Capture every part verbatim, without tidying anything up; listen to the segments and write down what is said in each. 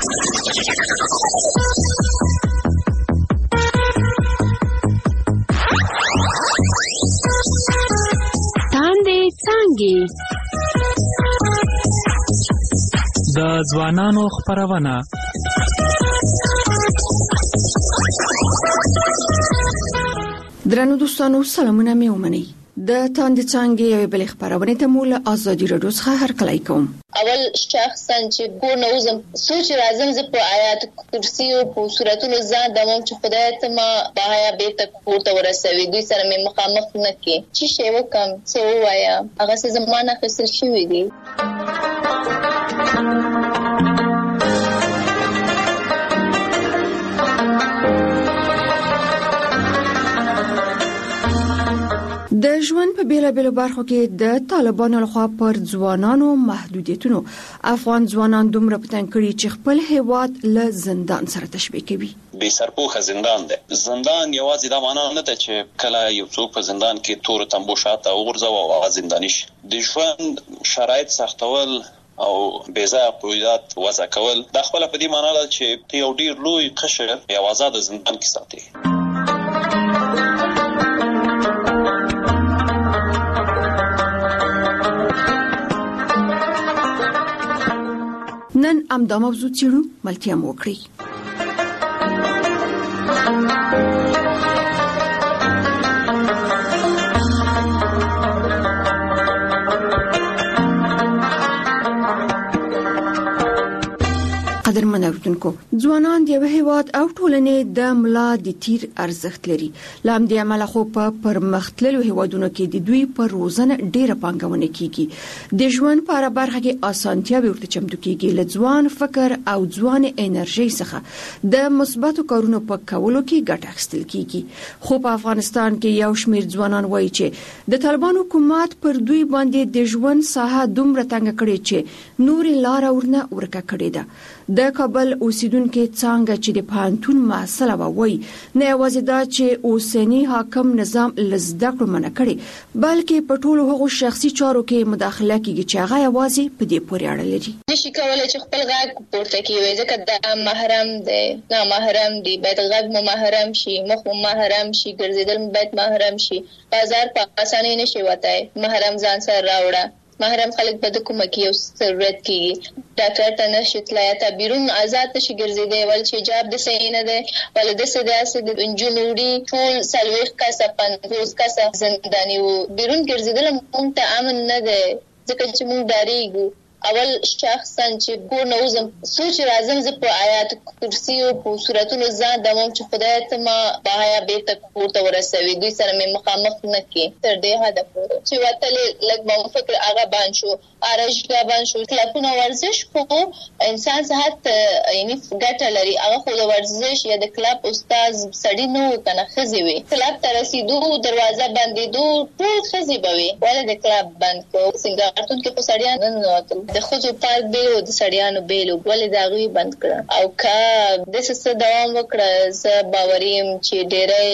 تاندې څانګې د ځوانانو خپرونه. درنو دوستانو سلامونه مې ومنئ. د تاندې څانګې یوې بلې خپرونې ته مو له ازادي راډیو څخه هرکلی کوم. اول شخصا چې کور نه وزم سوچ راځم زه په آیات کرسی او په سوراتونو ځان دمم چې خدای ته ما بهایا بیرته کور ته ورسوي، دوی سره مې مخامخ نه کې چې شی وکم څه وایم هغه څه زمانه خسر شوی دی. د ژوند په بیلابیلو برخو کې د طالبانو لخوا پر ځوانانو محدودیتونو افغان ځوانان دومره پتن کړي چې خپل هیواد له زندان سره تشبیه کوي. بې سرپوښه زندان دی. زندان یوازې دا معنا نه ده چې کله یو څوک په زندان کې تور تنبو شاته وغورځوي او هغه زنداني شي. د ژوند شرایط سختول او بېځایه قیودات وضع کول دا خپله په دې معنا ده چې ته یو ډېر لوی قشر یو آزاده زندان کې ساتي. نن امدا موضوع چیرو ملتیا مو وکړي. قدرمن اوریدونکو، ځوانان د یو هیواد او ټولنې د ملا د تیر ارزښت لري. لام د عمل خو په پرمختللو هیوادونو کې د دوی پر روزنه ډیره پانګونه کیږي. د ژوند په اړه برخه کې اسانتیا ورته چمتو کیږي. له ځوان فکر او ځوان انرژي څخه د مثبتو کارونو په کولو کې ګټه اخیستل کیږي. خو په افغانستان کې یو شمېر ځوانان وایي چې د طالبان حکومت پر دوی باندې د ژوند ساحه دومره تنګ کړي چې نوري لار ورنه ورکه کړي ده. د کابل اوسیدونکو څنګه چې د پانتون مسله وایي نه یوازې دا چې اوسنی حاکم نظام لزده کړو منع کړي، بلکې په ټولو هغو شخصي چارو کې مداخله کوي چې هغه یوازې په دې پورې اړه لري. نشي کولای چې خپل غږ پورته کوي ځکه دا محرم دی، نه محرم دی، باید غږ مو محرم شي، مخ مو محرم شي، ګرځیدل باید محرم شي. بازار په اسانۍ نشي وتای، محرم ځان سره راوړه. محرم خلک په د کومه کې یو ضرورت کیږي ډاکټر ته نشي تلای، ته بیرون آزاد نشي ګرځیدای، ول چې جاب د صحیح نه دی، ول د سداسه د انجنوري ټول سلويخ کسه پنځوس کسه زنداني وو. بیرون ګرځیدل مونږ ته امن نه دی ځکه چې مونږ ډاریږو. اول شخصا چې کور نه وزم سوچ راځم زه په آیات کرسی او په سوراتونو ځان دمم چې خدای ته ما بهایا بیرته کور ته ورسوي، دوی سره مې مخامخ نه کې تر دې حده پورې چې وتل لږ مو فکر هغه باندې شو ارشګا باندې شو. کلپونه ورزش خو انسان صحت یعنی ګټه لري، هغه خو د ورزش یا د کلب استاد سړی نه کنه خزي وي. کلب ته رسیدو دروازه بندې دو ټول خزي بوي ولې د کلب بند کو سنگارتون کې په سړیان نه وتل د خوځو پارک به او د سړیانو بیلو ولې دا غوي بند کړ او کا د څه دوام وکړه. زه باوریم چې ډېرې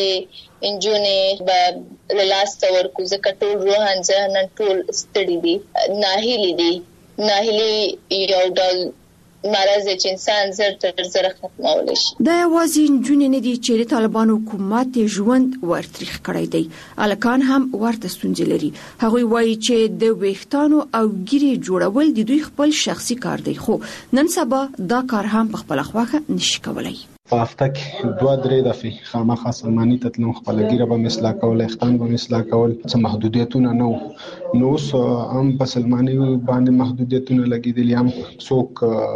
انجونې به لاس تور کو زکه ټول روحان ځهنن ټول ستړي دي، ناهیلي دي. ناهیلي یو ډول مرض چې انسان زر تر زر ختمول شي. دا یوازې انجونې نه دي چې د طالبانو حکومت ژوند ورتریخ کړی دی، الکان هم ورته ستونزې لري. هغوی وایي چې د ویښتانو او ګیرې جوړول د دوی خپل شخصي کار دی، خو نن سبا دا کار هم په خپل خواخه نشي کولای. په هفته کې دوه درې دفعې خامخا سلماني ته تلم، خپل ګیره به مې اصلاح کول، ویښتان به مې اصلاح کول. څه محدودیتونه نه وو، نو اوس هم په سلماني باندې محدودیتونه لګېدلي. هم څوک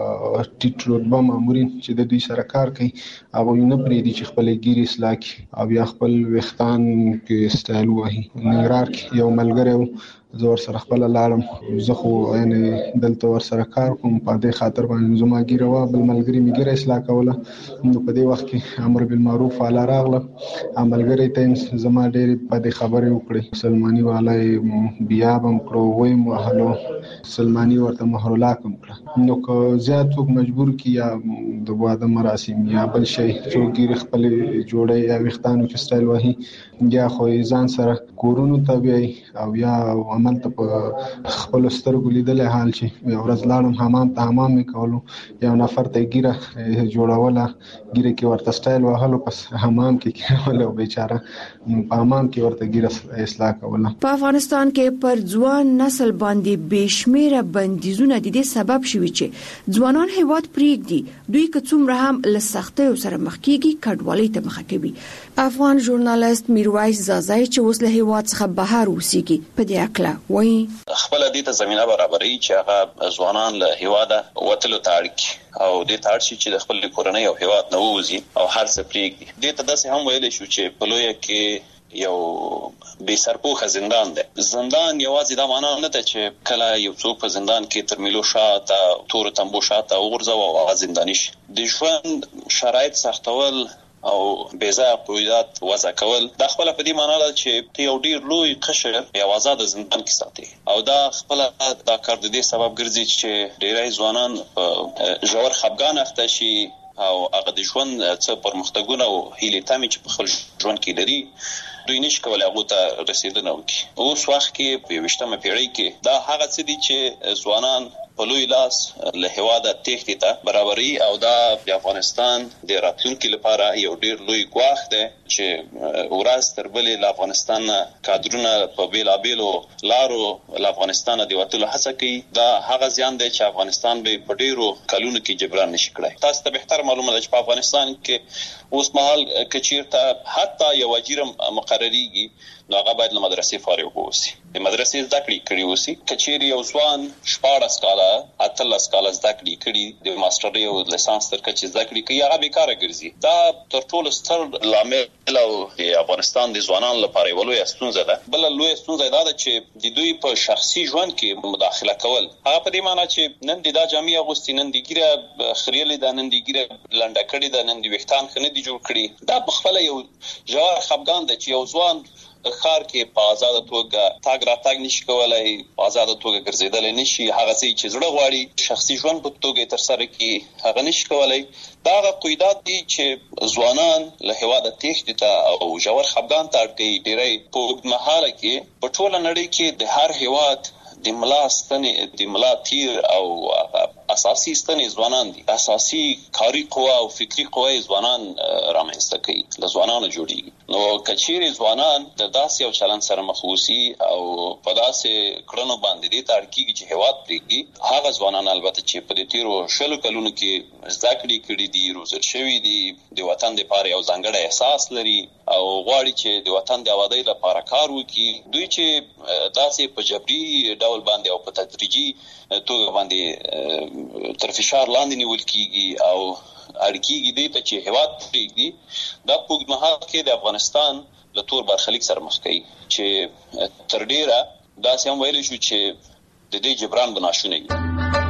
ټیټ رتبه مامورین چې د دوی سره کار کوي هغوی نه پرېږدي چې خپلې ګیرې اصلاح کړي او یا خپل ویښتان کې سټایل ووهي. ننګرهار کې یو ملګری و، زه ورسره خپله لاړم، زه خو یعنې دلته ورسره کار کوم، په دې خاطر باندې زما ګیره وه، بل ملګري مې ګیره اصلاح کوله. نو په دې وخت کې امر بالمعروف والا راغله، ملګری ته زما ډېرې بدې خبرې وکړې، سلماني والا یې بیا به م کړو، ویې م وهلو، سلماني ورته مهرالله هم کړه. نو که زیات څوک مجبور کړي یا د واده مراسم یا بل شی څوک ګیرې خپلې جوړوي یا ویښتانو کې سټایل وهي، یا خو یې ځان سره کورونو ته بیایي او یا عمل ته په خپل سترګو لیدل حال شي یو ورځ لاړم حمام ته حمام وکولو یو نفر ته ګیره جوړوله ګیره کې ورته سټایل وهلو پس حمام کې کېولو بیچاره په حمام کې ورته ګیره اصلاح کوله. په افغانستان کې پر ځوان نسل باندې بشمیره بندیزونه د دې سبب شوي چې ځوانان هیواد پریږدي دوی که څومره هم له سختیو سره مخ کیږي کډوالۍ ته مخه کوي. افغان ژورنالیست میرویس زازای چې اوس له هیواد څخه بهر اوسېږي په دې اکله وایي خپل دې ته زمينه برابرۍ چې هغه ځوانان له هیواده وتلو تاړي او دې تاړي چې د خپل کورنۍ او هیواد نه ووزي او هر څه پریږدي. دې ته داسې هم ویل شو چې په لویه کې یو بے سرپوخه زندان دی. زندان یوازې دا معنا نه ده چې کله یو څوک په زندان کې تر میلو شاته تور تنبو شاته وګرځو او زندانی شي. د ژوند شرایط سختول او بیزا قیودات وضع کول دا خپل په دې معنی ده چې یو ډیر لوی قشر یو آزاد زندان کې ساتي او دا خپل دا کار د دې سبب ګرځي چې ډیری ځوانان ژور خپګان اخته شي او هغه د ژوند څخه پرمختګونه او هیله تامي چې په خپل ژوند کې لري دوی نشي کولای هغه ته رسیدنه وکړي. اوس وخت کې په وشتمه پیړۍ کې دا هغه څه دي چې ځوانان په لوی لاس له هواده تېښتې ته برابري او دا د افغانستان د راتلونکي لپاره یو ډیر لوی ګواښ دی چې ورځ تر بلې له افغانستان کادرونه په بیلابیلو لارو له افغانستان د وتلو هڅه کوي. دا هغه زیان دی چې افغانستان به په ډیرو کلونو کې جبران نشي کړای. تاسو ته بهتر معلومه ده چې په افغانستان کې اوس مهال کچیرته حتی یو وزیر مقرریږي نو هغه باید له مدرسې فارغ اوسي د مدرسې زده کړې کړي اوسي. کچېری یو ځوان شپاړس کاله اتلس کاله زده کړې کړي د ماسترۍ او لیسانس تر کچې زده کړې کوي هغه بیکاره ګرځي. دا تر ټولو ستر لامل او د افغانستان د ځوانانو لپاره یو لوی ستونزه ده. بل لوی ستونزه دا ده چې د دوی په شخصي ژوند کې مداخله کول هغه په دې معنی چې نن د دا جامع اغوستي نن د ګیره خریلې ده نن د ګیره لنډه کړې ده نن د وختان خنه دي جوړ کړي. دا په خپل یو ژور خپګان ده چې یو ځوان خار کې په آزاد توګه تاګ را تاګ نشي کولای په آزاد توګه ګرځیدل نشي هغه څه چې زړه غواړي شخصي ژوند په توګه تر سره کې هغه نشي کولای. دا غو قیودات دي چې ځوانان له هواده تېښتې ته او ژور خپګان ته اړ ډیری په اوږدمهاله کې په ټوله نړۍ کې د هر هیواد د ملا ستنې د ملا تیر او اساسي ستنې ځوانان دي. اساسي کاری قوه او فکری قوه ځوانان رامنځته کوي له ځوانانو جوړیږي. نو کچېری ځوانان د داسې یو چلن سره مخ وسی او په داسې کړنو باندې دي تر کېږي چې هیواد پرېږدي هغه ځوانان البته چې په دې تیرو شلو کلونو کې زده کړې کړې دي روزل شوي دي د وطن لپاره یو ځانګړی احساس لري او غواړي چې د وطن د آبادۍ لپاره کار وکړي. دوی چې داسې په جبري ډول باندې او په تدریجي توګه باندې تر فشار لاندې نیول کیږي او اړکیږي دې ته چې هیواد پرېږدي دا په اوږدمهال کې د افغانستان له تور برخلیک سره مخ کوي چې تر ډیره داسې هم ویل شو چې د دې جبران به ناشونی وي.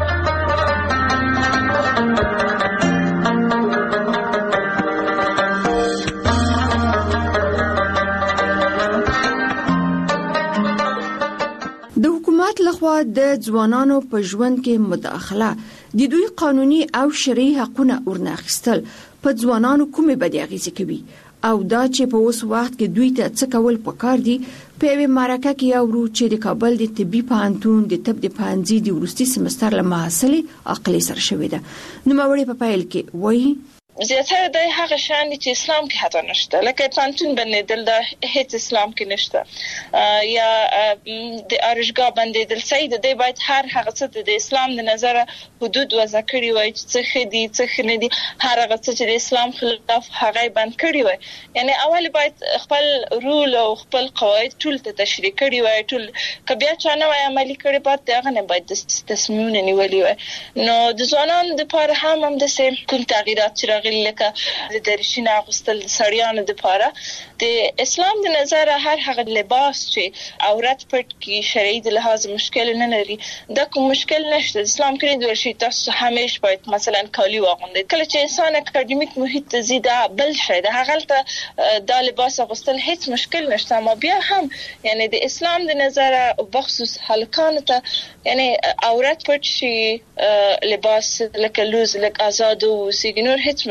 د حکومت لخوا د ځوانانو په ژوند کې مداخله د دوی قانوني او شرعي حقونه ورناخستل په ځوانانو کومې بدې اغیزې کوي او دا چې په اوس وخت کې دوی ته څه کول پکار دي. په یوه مرکه کې اورو چې د کابل د طبي پوهنتون د طب د پوهنځي د وروستي سمستر له محصلې عقلي سره شوې ده. نوموړی په پیل کې وایي زیاتره د هغه شان چې اسلام کې حتی نشته لکه پانتون بندیدل دا هیڅ اسلام کې نشته یا د ارشګاه بندیدل سید د باید هر هغه څه د اسلام د نظر حدود وضع کړی وای چې څه خدي څه خنه دي هر هغه څه چې د اسلام خلاف هغه بند کړی وای یعنی اول باید خپل رول او خپل قواعد ټول ته تشریح کړی وای ټول کبیا چانه وای عملی کړی بعد هغه نه باید تصمیمونه نیولې وای. نو د ځوانانو د لپاره هم هم د سیم کوم تغیرات چې لکه د درشینه غوستل سړیانو د لپاره د اسلام د نظر هر هغه لباس چې عورت پټ کی شرعي د لحاظ مشکل نه لري دا کوم مشکل نشته. اسلام کې د ورشي تاسو همیش باید مثلا کالی واغوندئ. کله چې انسان اکاډمیک محیط ته زی دا بل شي د هغه ته دا لباس غوستل هیڅ مشکل نشته. ما بیا هم یعنی د اسلام د نظر بخصوص هلکان ته یعنی عورت پټ شي لباس لکه لوز لکه آزاد او سیګنور هیڅ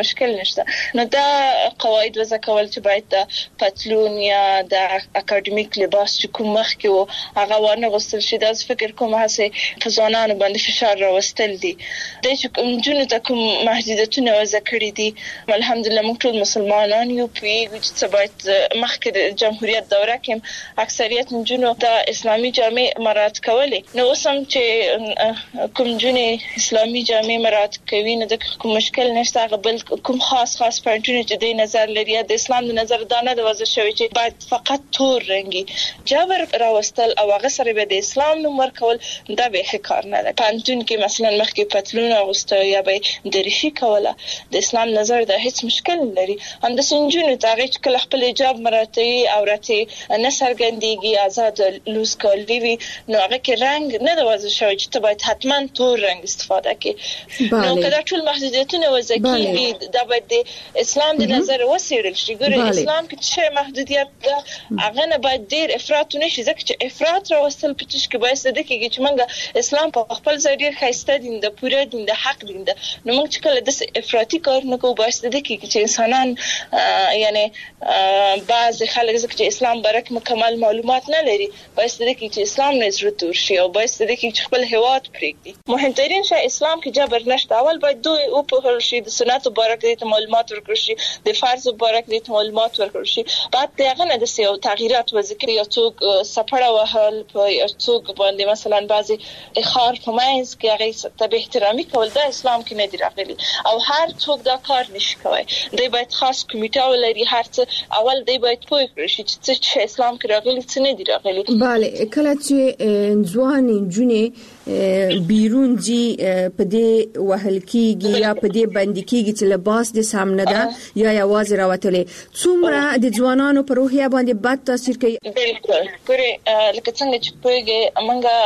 مشکل نشته. نو دا قواعد وضع کول چې باید د پتلون یا د اکاډمیک لباس چې کوم مخ کې وو هغه ونه غوستل شي. دا فکر کوم هڅه په ځوانانو باندې فشار راوستل دي. د چې کوم جنو ته کوم محدودیتونه وضع کړی دي الحمدلله موږ ټول مسلمانان یو پیږو چې باید مخکې د جمهوریت دوره کې اکثریت جنو ته اسلامي جامع مراعات کولې. نو اوس هم چې کوم جنې اسلامي جامع مراعات کوي نو د کوم مشکل نشته. هغه بل کوم خاص خاص پوینټونه چې د نظر لري د اسلام د نظر دانه د وضع شوی چې باید فقط تور رنگي جبر راوستل او هغه سره به د اسلام نوم ورکول دا به کار نه ده. پانتون کې مثلا مخکې پتلون اغوسته یا به دریشي کوله د اسلام نظر د هیڅ مشکل نه لري. هم د سنجونو ته چې کله خپل حجاب مراتي عورتي نه سرګندېږي آزاد لوس کولی وي نو هغه کې رنگ نه د وضع شوی چې ته باید حتما تور رنگ استفاده کې. نو کله ټول محدودیتونه وضع کیږي دا باید د اسلام د نظر وسیرل شي. ګوره اسلام کې چې محدودیت ده هغه نه باید ډیر افراط نشي ځکه چې افراط راوستل پټش کې باید د کېږي چې موږ اسلام په خپل ځای ډیر خاصه دین د پوره دین د حق دین ده. نو موږ چې کله د افراطي کار نه کوو باید د کېږي چې انسانان یعنی بعض خلک ځکه چې اسلام برک مکمل معلومات نه لري باید د کېږي چې اسلام نه زړه تور شي او باید د کېږي چې خپل هواد پرېږدي. مهمترین شی اسلام کې جبر نشته. اول باید دوی او په شي د سنت مبارک دې معلومات ورکړي شي د فرض مبارک دې معلومات ورکړي شي. بعد دغه نه د سیو تغیرات و ذکر یا څوک سپړه وهل په څوک باندې مثلا بعضی اخار په ماینز کې هغه ته به احترامي کول د اسلام کې نه دی راغلي او هر څوک دا کار نشي کوي. دوی باید خاص کمیټه ولري. هر څه اول دوی باید پوه کړي چې اسلام کې راغلي څه نه دی راغلي. bale کله چې ځوان جنې بیرون جی په دې وهل کیږي یا په دې باندې کیږي چې لباس د سامنے ده یا یوازې راوتلې څومره د ځوانانو په روحیه باندې بد تاثیر کوي. بالکل ګوره لکه څنګه چې پوهیږي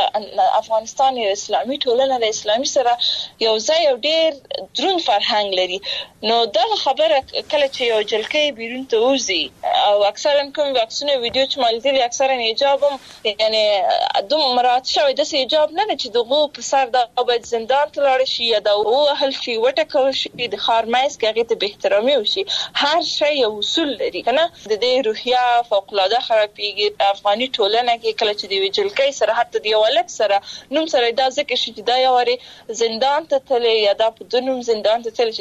موږ افغانستان یو اسلامي ټولنه ده. اسلامي سره یو ځای یو ډیر درون فرهنګ لري. نو دا خبره کله چې یو جلکې بیرون ته وځي او اکثرا کوم واکسونه ویډیو چې مالتي اکثرا حجاب یعنی دوم مراد شوی د حجاب نه چې دغه په سر د باید زندان ته لاړ شي یا د وهل شي وټکول شي د خارمایس کې هغه ته به احترامي وشي. هر شی یو اصول لري کنه. د دې روحیه فوق العاده خرابېږي افغاني ټولنه کې کله چې د ویجلکې سره حتی د ولک سره نوم سره دا ځکه چې دا یو وری زندان ته تللی یا د پدونم زندان ته تل چې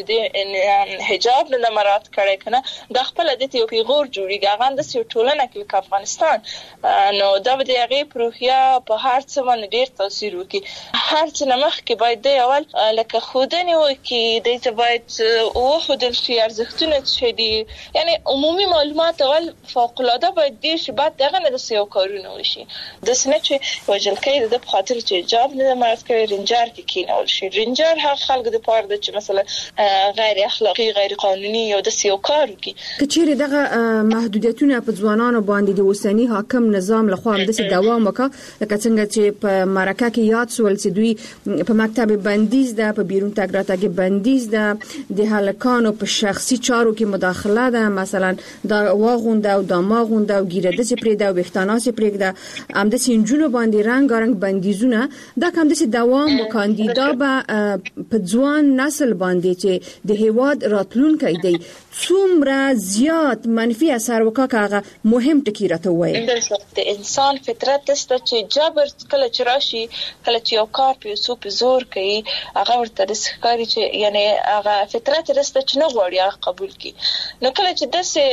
د حجاب نه مراد کړي کنه د خپل د یو پیغور جوړیږي هغه د سیو ټولنه کې افغانستان. نو دا د هغه روحیه په هر څه باندې ډیر تاثیر وکړي. هر څه نمخ کې باید د اول لکه خودنی وکي د ته باید او خودل شي ارزښتونه چې دي یعنی عمومي معلومات اول فوق العاده باید دي چې بعد دغه نه د سیو کارونه وشي. د سنت چې وجلکې د خاطر چې جواب نه مراد کوي رنجار کې کینول شي. رنجار هغه خلک د پاره د چې مثلا غیر اخلاقی غیر قانوني یو د سیو کار وکي. کچېره دغه محدودیتونه په ځوانانو باندې د وسنی حاکم نظام لخوا هم د دوام وکړه لکه څنګه چې په مرکه کې یاد سول چې دوی په مکتب بندیز ده په بیرون تګ راتګ بندیز ده د هلکانو په شخصي چارو کې مداخله ده مثلا دا واغونده او دا ماغونده او ګیرده چې پرې دا وختانه چې پرې ده هم د سینجونو باندې رنگارنګ بندیزونه دا کوم د دوام او کاندیدا به په ځوان نسل باندې چې د هیواد راتلونکي دی څومره زیات منفي اثر وکړي مهم ټکی راته وایي. د انسان فطرت است چې جبر کله چې راشي کله چې یو کار په سو په زور کوي هغه ورته د ښکاری چې یعنی هغه فطرت رسته چې نه غواړي هغه قبول کړي. نو کله چې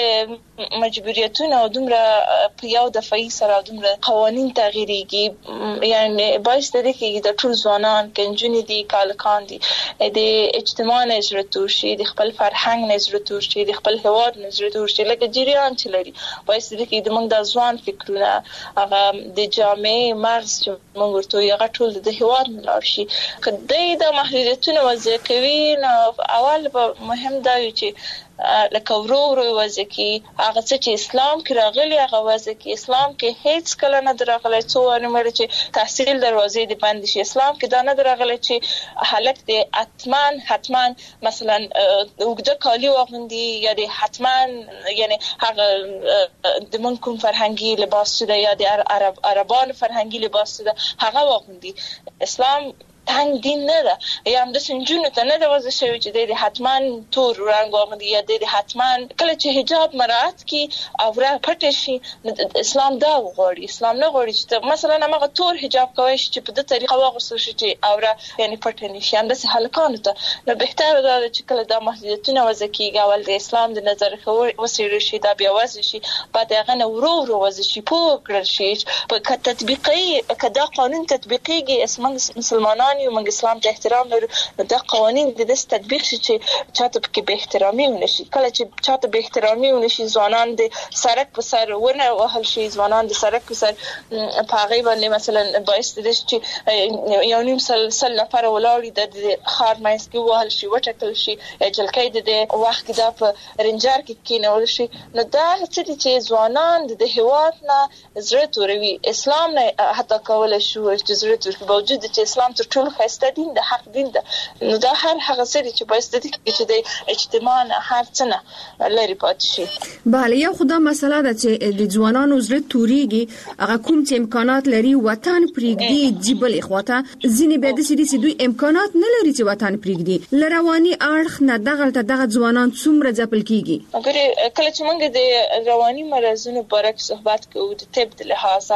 داسې مجبوریتونه او دومره په یو دفعي سره دومره قوانين تغییرېږي یعنی باعث دی چې د ټول ځوانان کنجونی دي کالکان دي د اجتماع نظر تور شي د خپل فرهنګ نظر تور شي د خپل هواد نظر تور شي لکه جریان چې لري باعث دی چې د موږ د ځوان فکرونه هغه د جامع مغز چې موږ ورته یو ټول د هواد ملار شي. کله د محدودیتونو وضع کوي نو اول مهم دا یو چې لکه ورو ورو وځي کې هغه چې اسلام کې راغلي هغه وځي کې اسلام کې هیڅ کله نه دراغلي څو انمر چې تحصیل دروازې دی بند شي. اسلام کې دا نه دراغلي چې حالت دی اتمان حتمان مثلا وګړه کالی واغوندي یا دی حتمان یعنی هغه د من کوم فرهنګي لباس ده یا د عرب عربان فرهنګي لباس ده هغه واغوندي. اسلام تنگ دین نه ده یا هم د سنجونو ته نه د وځي شوی چې د حتما تور رنگ واغوندي یا د حتما کله چې حجاب مراعات کی او را پټ شي اسلام دا غواړي. اسلام نه غواړي چې مثلا هغه تور حجاب کوي چې په دې طریقه واغوستل شي چې او را یعنی پټ نه شي. هم د هلکانو ته نو بهتره ده چې کله دا محدودیتونه وځي کیږي اول د اسلام د نظر خو وسیل شي دا بیا وځي شي بعد هغه نو ورو ورو وځي شي په کړل شي په تطبیقي کدا قانون تطبیقيږي اسمان مسلمانان یو موږ اسلام ته احترام لرو دا قوانين د دې تطبیق شي چې چاته کې به احترامي ونشي. کله چې چاته به احترامي ونشي ځوانان د سرک په سر ونه وهل شي ځوانان د سرک په سر په هغه باندې مثلا باعث دي چې یو نیم سل سل نفر ولاړی د خار مېس کې وهل شي وټکل شي جلکې د وخت دا په رنجر کې کېنول شي. نو دا چې ځوانان د هیواد نه زړه توروي اسلام نه حتی کول شو چې زړه تر باوجود چې اسلام تر ټولو خسته دین د حق دین ده. نو دا هر هغه څه چې باعث دي چې د اجتماع هر څه نه لري پاتې شي. بله یو خدای مسله ده چې د ځوانانو زړه توريږي هغه کوم چې امکانات لري وطن پرېږدي جبل اخواته ځینې به د سړي دوی امکانات نه لري چې وطن پرېږدي لرواني اړخ نه دغه دغه ځوانان څومره ځپل کیږي. اگر کله چې موږ د رواني مرزونو باره کې صحبت کوو د طب د لحاظه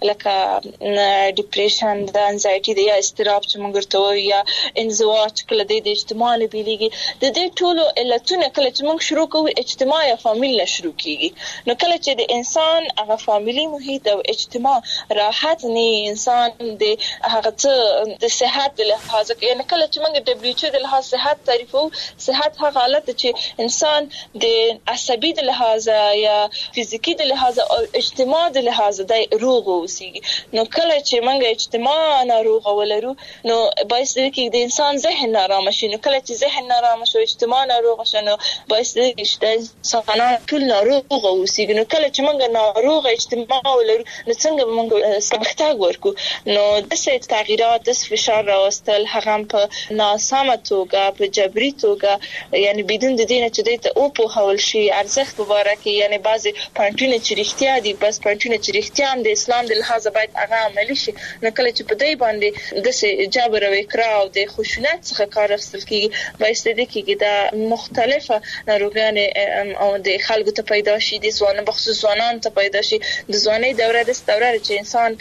لکه ډیپریشن د انزایټي د یا استراب چې موږ ورته وایو یا انزواج کله د اجتماع له بیلېږي د دې ټولو علتونه کله چې موږ شروع کوو اجتماع یا فامیل له شروع کیږي. نو کله چې د انسان هغه فامیلی محیط او اجتماع راحت نه انسان د هغه څه د صحت له لحاظه یعنی کله چې موږ دبليو ایچ او د لحاظ صحت تعریفو صحت هغه حالت چې انسان د عصبي د لحاظه یا فزیکی د لحاظه او اجتماع د لحاظه د روغ اوسېږي. نو کله چې موږ اجتماع ناروغ ولرو نو باعث دی چې د انسان ذهن نارامه شي. نو کله چې ذهن نارامه شي اجتماع ناروغ شي نو باعث دی چې د انسان ټول ناروغ اوسېږي. نو کله چې موږ ناروغ اجتماع ولرو نو څنګه موږ سمختاګ ورکو نو د څه تغیرات د فشار راوستل هغه په ناسمه توګه په جبري توګه یعنی بدون د دې چې د او په حول شي ارزښت مبارک یعنی بعضي پانټونه چې رښتیا دي بس پانټونه چې رښتیا د اسلام د لحاظ باید هغه عملی شي. نو کله چې په دې باندې د جبر او اکراه او د خشونت څخه کار اخیستل کیږي باعث دي چې دا مختلفه ناروغان او د خلکو ته پیدا شي د ځوانانو بخصوص ځوانان ته پیدا شي د ځواني دوره د دوره چې انسان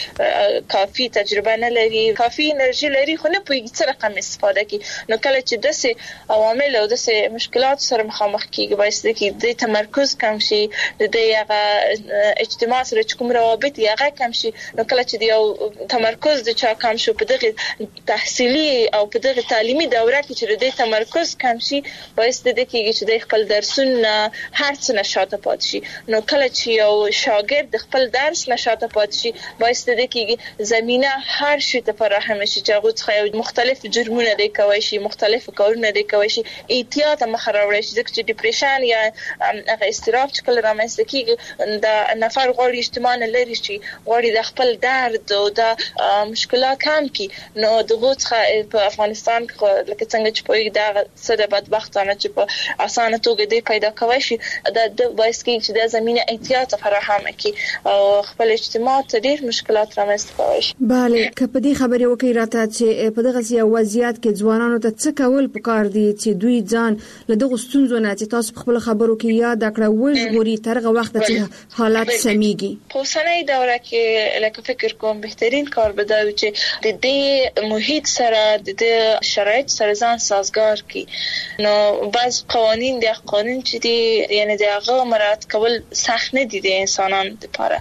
کې کافي تجربه نه لري کافي انرژي لري خو نه پوهیږي څه رقم استفاده کوي. نو کله چې داسې عوامل او داسې مشکلات سره مخامخ کیږي باعث دي چې د تمرکز کم شي د هغه اجتماع سره کوم روابط هغه کم شي. نو کله چې یو تمرکز د چا کم شو په دغه تحصیلي او په دغه تعلیمي دوره کې چې د تمرکز کم شي باعث دي چې د خپل درسونه هر څه نشاته پات شي. نو کله چې یو شاګرد خپل درس نشاته پات شي باعث دي چې زمينه هر شي ته فراهم شي چې هغه څخه مختلف جرمونه دي کوي شي مختلف کارونه دي کوي شي احتیاط مخاروي شي ځکه چې ډیپریشن یا هغه استراب چې کله رامنځته کیږي د نفر غوړي اجتماع نه لري شي غوړي د خپل درد او د مشکلات کم کی. نو دغه څخه په افغانستان کې لکه څنګه چې په دا سره بدبختانه چې په اسانه توګه دی پیدا کوي شي د باعث کې چې د زمينه احتیاط فراهم کی او خپل اجتماع ته ډیر مشکلات رامنځته کوي شي. bale کله دې خبرې وکړې راته چې په دغه سیاسي وضعیت کې ځوانانو ته څه کول پکار دي چې دوی ځان له دغه ستونزو نه چې تاسو خپل خبرو کې یاد کړو وژغوري ترغه وخت چې حالات سميږي. په سنې دوره کې لکه فکر کوم بهترین کار به دا و چې د دې محیط سره د دې شرایط سره ځان سازگار کی. نو بعض قوانین د قانون چې دي یعنی د هغه مراعات کول سخت نه دي د انسانانو لپاره.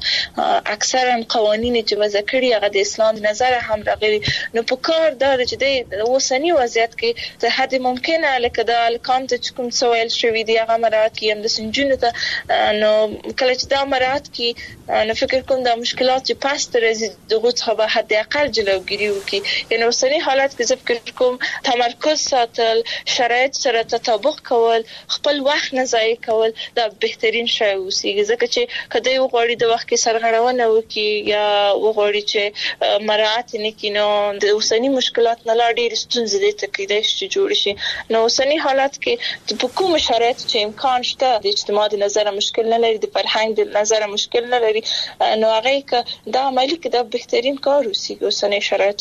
اکثرا قوانین چې وضع کړي هغه د اسلام نظر هم راغلي. نو په کار دا چې د اوسنی وضعیت کې ته حد ممکنه لکه د الکام ته کوم سوال شوی دی هغه مراعات کیم د سنجونو ته نو کله چې دا مراعات کی نو فکر کوم د مشکلات چې پاس تر دغه څخه به حد اقل جلوګیری وکي. یعنی اوسنی حالات کې زه فکر کوم تمرکز ساتل شرایط سره تطابق کول خپل وخت نه ضایع کول دا بهترین شی اوسېږي ځکه چې کله یو غوړي د وخت کې سرغړونه وکي یا وغوړي چې مراعات نه کینو د اوسنی مشکلات نه لا ډېر ستونزې دي ته کېدای شي جوړ شي. نو اوسنی حالات کې په کوم شرایط چې امکان شته د اجتماع د نظر مشکل نه لري د فرهنګ د نظر مشکل نه لري نو هغه ک دا عملی کې دا بهترین کار اوسېږي اوسنی شرایط کې.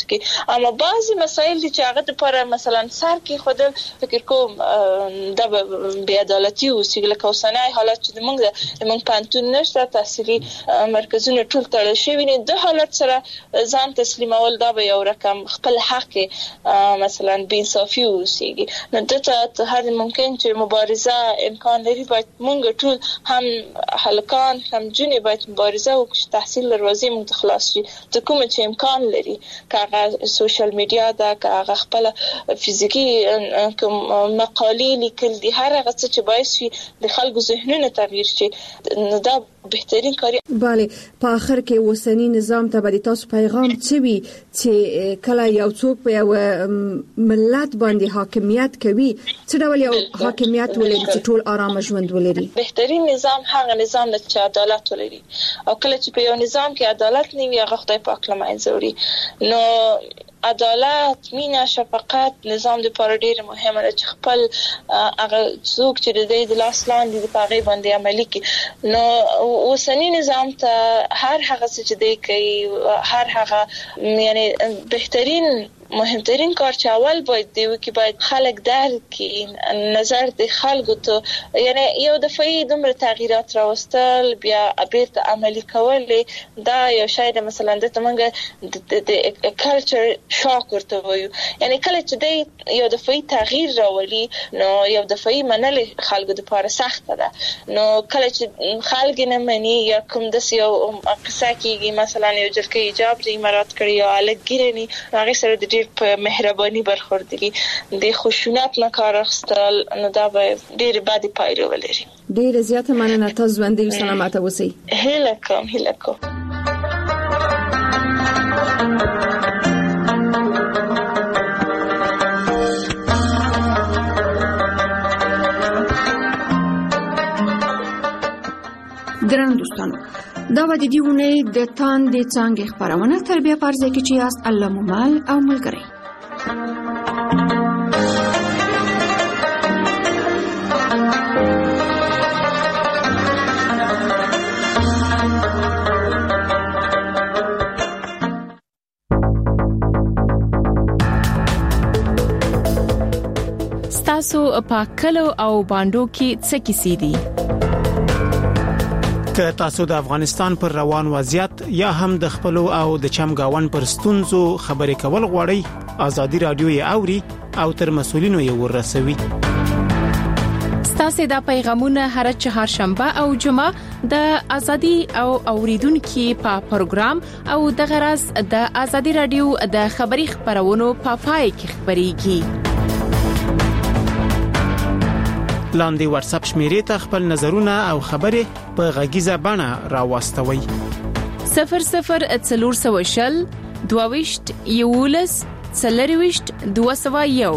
اما بعضی مسایل دي چې هغه لپاره مثلا سر کې خودل فکر کوم د بې عدالتي او سیګل کوسنای حالت چې موږ موږ پانتون نشته تحصیلي مرکزونه ټول تړل شوی نه د حالت سره ځان تسلیمول دا به یو رقم خپل حق مثلا بې انصافي اوسېږي نو دته هر ممکن چې مبارزه امکان لري باید موږ ټول هم هلکان هم جنې باید مبارزه وکړو تحصیل دروازې موږ خلاص شي ته کوم چې امکان لري کاغه سوشل میډیا دا کاغه خپل فزیکی مقالې لیکل دي هر هغه څه چې باعث شي د خلکو ذهنونه تغییر شي نو دا بهترین کاری. بله په اخر کې اوسنی نظام ته به تاسو پیغام څه وي چې کله یو څوک په یو ملت باندې حاکمیت کوي څه ډول یو حاکمیت ولري چې ټول آرام ژوند ولري؟ بهترین نظام هغه نظام دی چې عدالت ولري او کله چې په یو نظام کې عدالت نه وي هغه خدای پاک له منځه وړي. نو عدالت مینا شفقت نظام د پر ډیر مهمه ده چې خپل هغه څوک چې د لاس لاندې د پاغي باندې عملي کوي. نو اوسنی نظام ته هر هغه څه چې دی کوي هر هغه یعنی بهترین مهمترین کار چې اول باید دی چې باید خلک درک کړي نظر د خلکو ته یعنی یو دفعه دومره تغییرات راوستل بیا بیرته عملي کول دا یو شی د مثلا د تمنګ د کلچر شاک ورته وایو یعنی کله چې دی یو دفعه تغییر راولي نو یو دفعه منل خلکو لپاره سخت ده. نو کله چې خلک نه مني یا کوم د یو قصه کېږي مثلا یو جلکې ایجاب دی مراد کړی او الګیرنی هغه سره د په مهرباني برخوردگی د خشونت نه کار اخستل نو دا به ډېر بد پایله ولري. ډېر زیاته مننه تاسو باندې سلامات اوسئ. هله کوم هله کوم. ګران دوستانو دا و د دې ونې د تان د څنګه خبرونه تربیه پرځه کې چې یاست الله مومال او ملګری. ستاسو په کلو او باندو کې څه کیسې دي؟ که تاسو د افغانستان پر روان وضعیت یا هم د خپل او د چمګاون پر ستونزو خبرې کول غواړئ ازادي رادیو یې اوري او تر مسولینو یې ورسوي. ستاسو د پیغامونه هر چهارشنبه او جمعه د ازادي او اوریدونکو په پروګرام او د غرض د ازادي رادیو د خبري خبرونو په پای کې خبريږي. لاندې واتس اپ شمیرې ته خپل نظرونه او خبرې په غږیزه بڼه راوستوي. صفر صفر څلور سوه شل دوه یولس څلرويشت دوه سوه یو.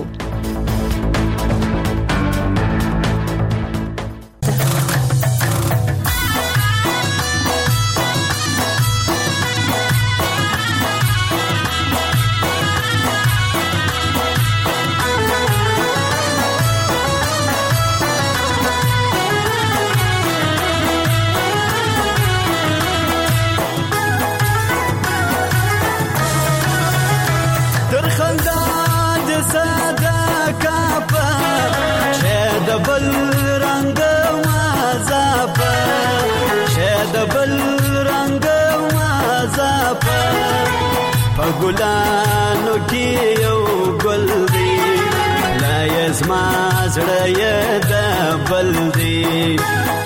ګلانو کې یو ګل دی لا یزما زړه یې د بل دی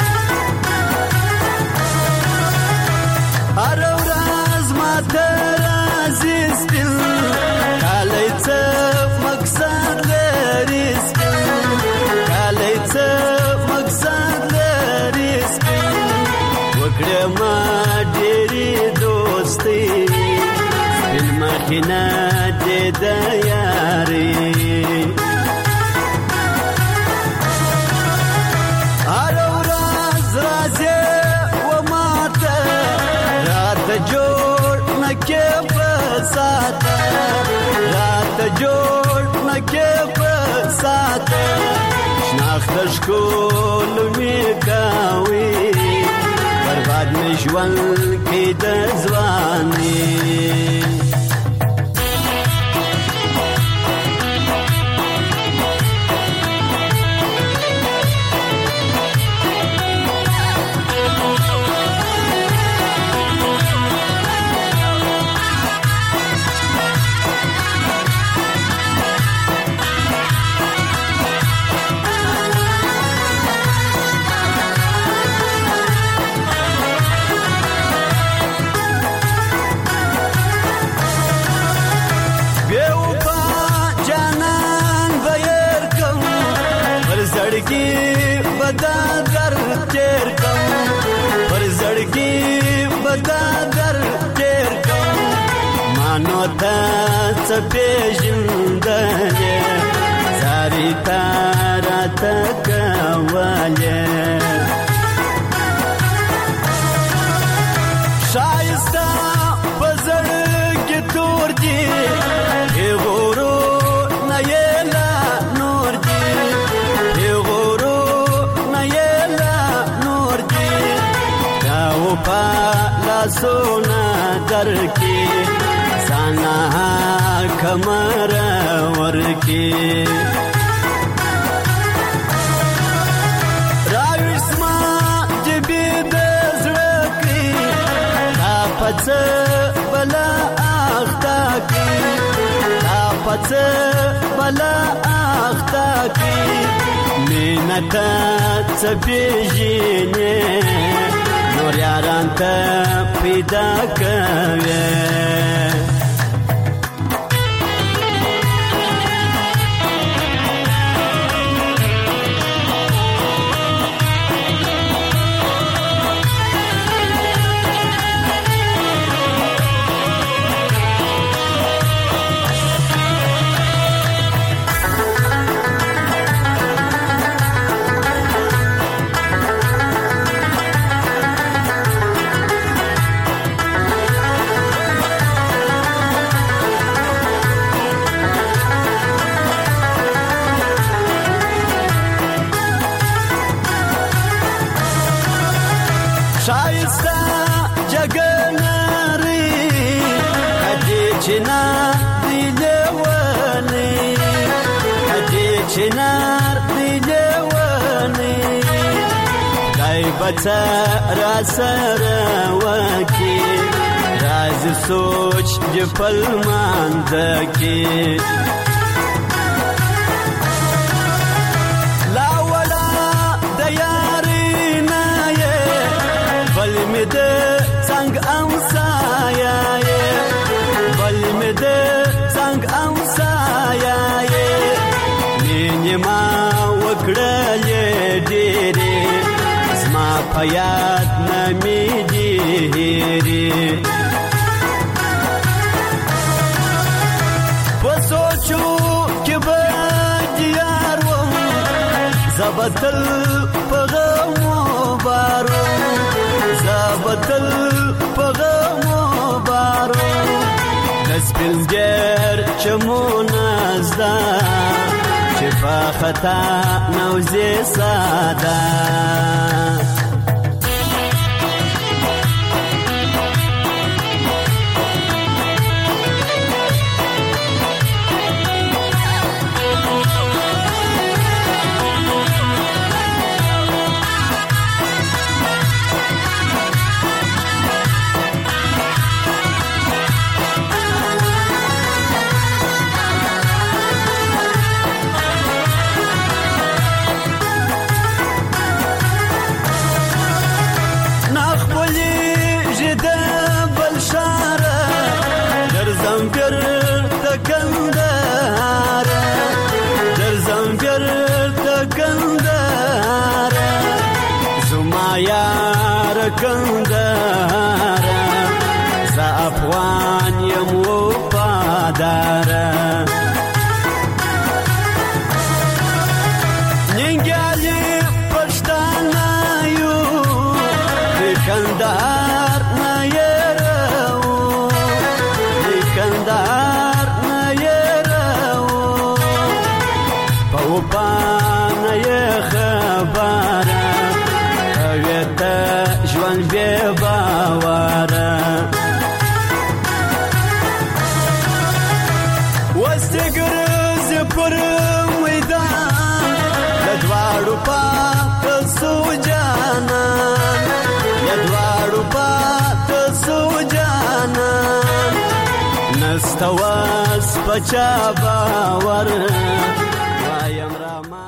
هر ورځ ما ته راځي سپین کالی څه مقصد لري سپین کالی څه مقصد لري سپین وکړه ما ډېرې دوستي مخینا دې د یاري هر ورځ راځي و ماته رات جوړ نکې په ساته رات جوړ نکې په ساته شناخت شکول می کاوي برباد می ژوند کې د ځواني زړګي بدادر تیر کوم پر زړګي بدادر تیر کوم مانو ته څپېژندلې زاري تارا تکواله شایسته پزړګي تور دي ای غورو نه یلا نور دي ای غورو نه یلا نور دي دا و پالا سونا درکي سانا کمر ورکی راوسما جبي دزړکی تا پڅ بلا اختا کی تا پڅ بلا اختا کی مینتا څپېژنې نور یاران ته پیدا کوي شایسته جګناري کدي چنار دی لونی کدي چنار دی لونی دای بچا را سره وکی راز سوچ دی پلماندکی بل څنګ امسایا بل مې د څنګ امسایا مینه ما وکړلې ډېرې زما په یاد نه مې ډېرې په سوچو کې به دیار وم زبتل په غمو بارو زبتل پغمو بارو دسپلگر چمونا زدا چفا خطا نوزی سادا کندهارا زه افغان یم وفاداره ننګیالي پښتانه یو د کندهار نه یو د کندهار نه یو په وپانه یې خبره اویته ژوند بې باوره اوس دې ګرځې پر میدان له دواړو پاته سو جانان له دواړو پاته سو جانان نسته اوس په چا باور وایم راما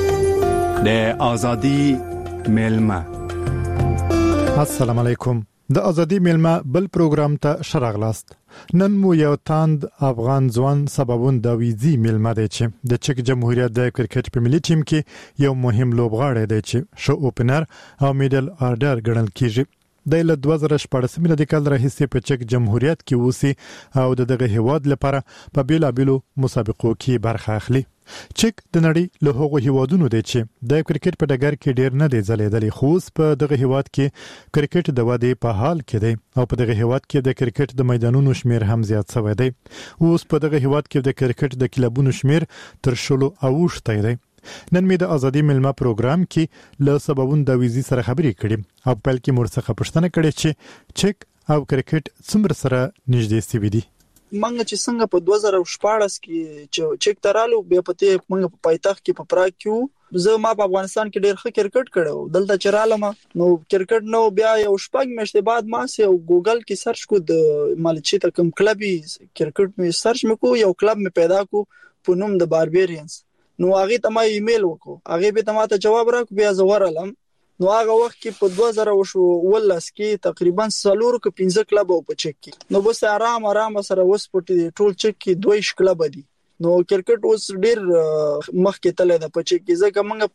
د ازادي ملما. السلام علیکم. د ازادي میلمه بل پروګرام ته شراغلاست. نن مو یو تاند افغان ځوان سببون د ویزي میلمه دی چې د چک جمهوریت د کرکټ په ملي ټیم کې یو مهم لوبغاړی دی چې شو اوپنر او میډل آرډر ګڼل کیږي. د له دوه زره شپږ میلادي کال راهیسې په چک جمهوریت کې اوسي او دغه هیواد لپاره په بیلابیلو مسابقو کې برخه اخلي. چک د نړۍ له هغو هیوادونو دی چې د کرکټ په ډګر کې ډیر نه دی ځلېدلی، خو په دغه هیواد کې کرکټ د ودې په حال کې دی او په دغه هیواد کې د کرکټ د میدانونو شمیر هم زیات شوی دی. اوس په دغه هیواد کې د کرکټ د کلبونو شمیر تر شلو اوښتی دی. نن می د ازادي میلمه پروګرام کې له سببون د ویزي سره خبرې کړې او په کې مرڅخه پښتنه کړې چې چک او کرکټ څومره سره نږدې سوي دي. منګه چې څنګه په دوه زره شپږ کې چې چک ترالو بیا پته منګه په پایتخت کې په پراګ کې زه ما په افغانستان کې ډېر ښه کرکټ کړو. دلته چرالم نو کرکټ نو بیا یو شپږ میاشتې بعد ما سه ګوګل کې سرچ کو د مالچی ته کوم کلبي کرکټ می سرچ مکو یو کلب می پیدا کو په نوم د باربیرینز. نو هغه ته ما ایمیل وکړو، هغه به ته ته جواب راکو، بیا زه ورالم. نو هغه وخت کې په دوه زره ولس کې تقریبا څلور کې پنځه کلب او په چک کې نو بس آرام آرام سره وسپټي ټول چک کې دوه کلب دي. نو کرکټ اوس ډیر مخ کې تل ده په چک کې، ځکه موږ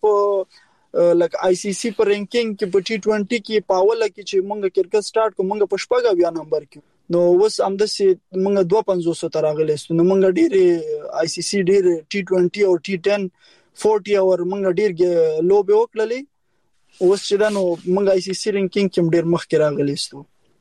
په لکه آی سی سی په رینکینګ کې په ټي ټوئنټي کې پاول کې چې موږ کرکټ سٹارټ کوم موږ په شپږ بیا نمبر کې نو اوس هم د سي موږ دوه پنځوس تر راغلیست. نو موږ ډیر آی سی سی ډیر ټي ټوئنټي او ټي ټن چالیس اور موږ ډیر لوبه وکړلې. اوس چې دا نو موږ آی سی سی رینکینګ کې ډیر مخ کې راغلیستو.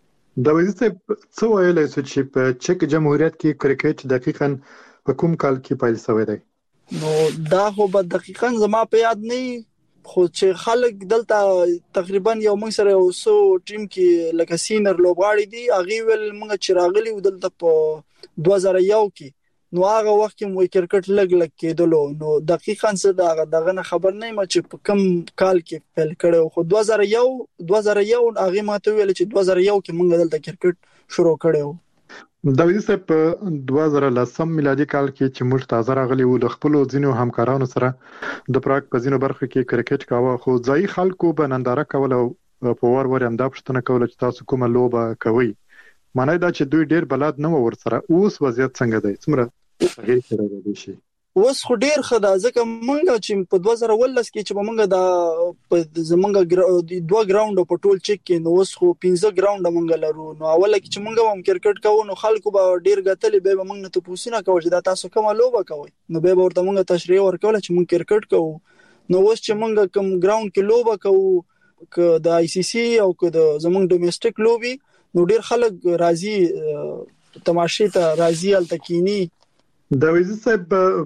د ویزي څه ویلای شو چې په چک جمهوریت کې کرکټ دقیقاً په کوم کال کې پیل شوی دی؟ نو دا خو به دقیقاً زما په یاد نه، خو چې خلک دلته تقریبا یو موږ سره یو سو ټیم کې لکه سینر لوبغاړي دي، هغه ول موږ چې راغلي دلته په دوه زره یو کې نو هغه وخت کې مو کرکټ لګ لګ کېدلو. نو دقیقاً څه دا دغه خبر نه م چې په کوم کال کې پیل کړو، خو دوه زره یو دوه زره یو هغه ماته ویل چې دوه زره یو کې موږ دلته کرکټ شروع کړو. د ویزي په دوه زره لسم میلادي کال کې چې موږ تازه راغلي وو، د خپل ځینو همکارانو سره د پراګ په ځینو برخو کې کرکټ کاوه، خو ځای خلکو به ننداره کوله او په ور ور هم دا پښتنه کوله چې تاسو کومه لوبه کوي. معنی دا چې دوی ډیر بلد نه ور سره. اوس وضعیت څنګه دی؟ څومره غیر سره دی شي؟ اوس خو ډیر خدا ځکه مونږ چې په دوه زره ولس کې چې مونږ دا په زمونږ دوه ګراوند په ټول چک کې نو اوس خو پنځه ګراوند مونږ لرو. نو اول کې چې مونږ هم کرکټ کوو نو خلکو به ډیر غتلې به مونږ ته پوښتنه کوي چې دا تاسو کومه لوبه کوي، نو به ورته مونږ تشریح ورکول چې مونږ کرکټ کوو. نو اوس چې مونږ کوم ګراوند کې لوبه کوو ک د آی سی سی او ک د زمونږ ډومېسټک لوبي نو ډیر خلک راضي تماشې ته راضي التکینی. د ویزي صاحب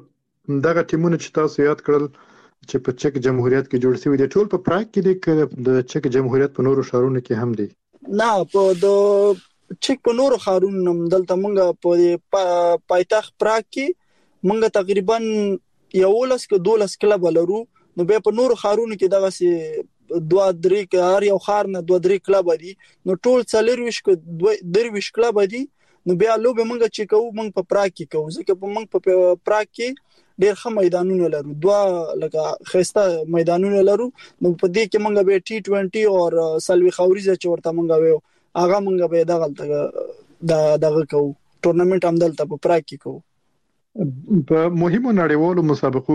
دغه ټیمونه چې تاسو یاد کړل چې په چک جمهوریت کې جوړ شوی دي، ټول په پراګ کې دي د چک جمهوریت په نورو ښارونو کې هم دي؟ نه، په د چک په نورو ښارونو دلته مونږ په پایتخت پراګ کې مونږ تقریبا یولس کې دولس کلب لرو. نو به په نورو ښارونو کې دغه سي دوه درې هر یو ښار نه دوه درې کلب دي، نو ټول څلور ویش کې دوه ویش کلب دي. نو بیا لوبه مونږ چې کوو مونږ په پراګ کې کوو، ځکه په مونږ په پراګ کې ډېر ښه میدانونه لرو، دوه لکه خسته میدانونه لرو. نو په دې کې مونږ به ټي ټوئنټي او سلوي خوريزه چې ورته مونږ ویو هغه مونږ به دغه د دغه کوو ټورنمنت هم دلته په پراګ کې کوو. په مهمو نړیوالو مسابقو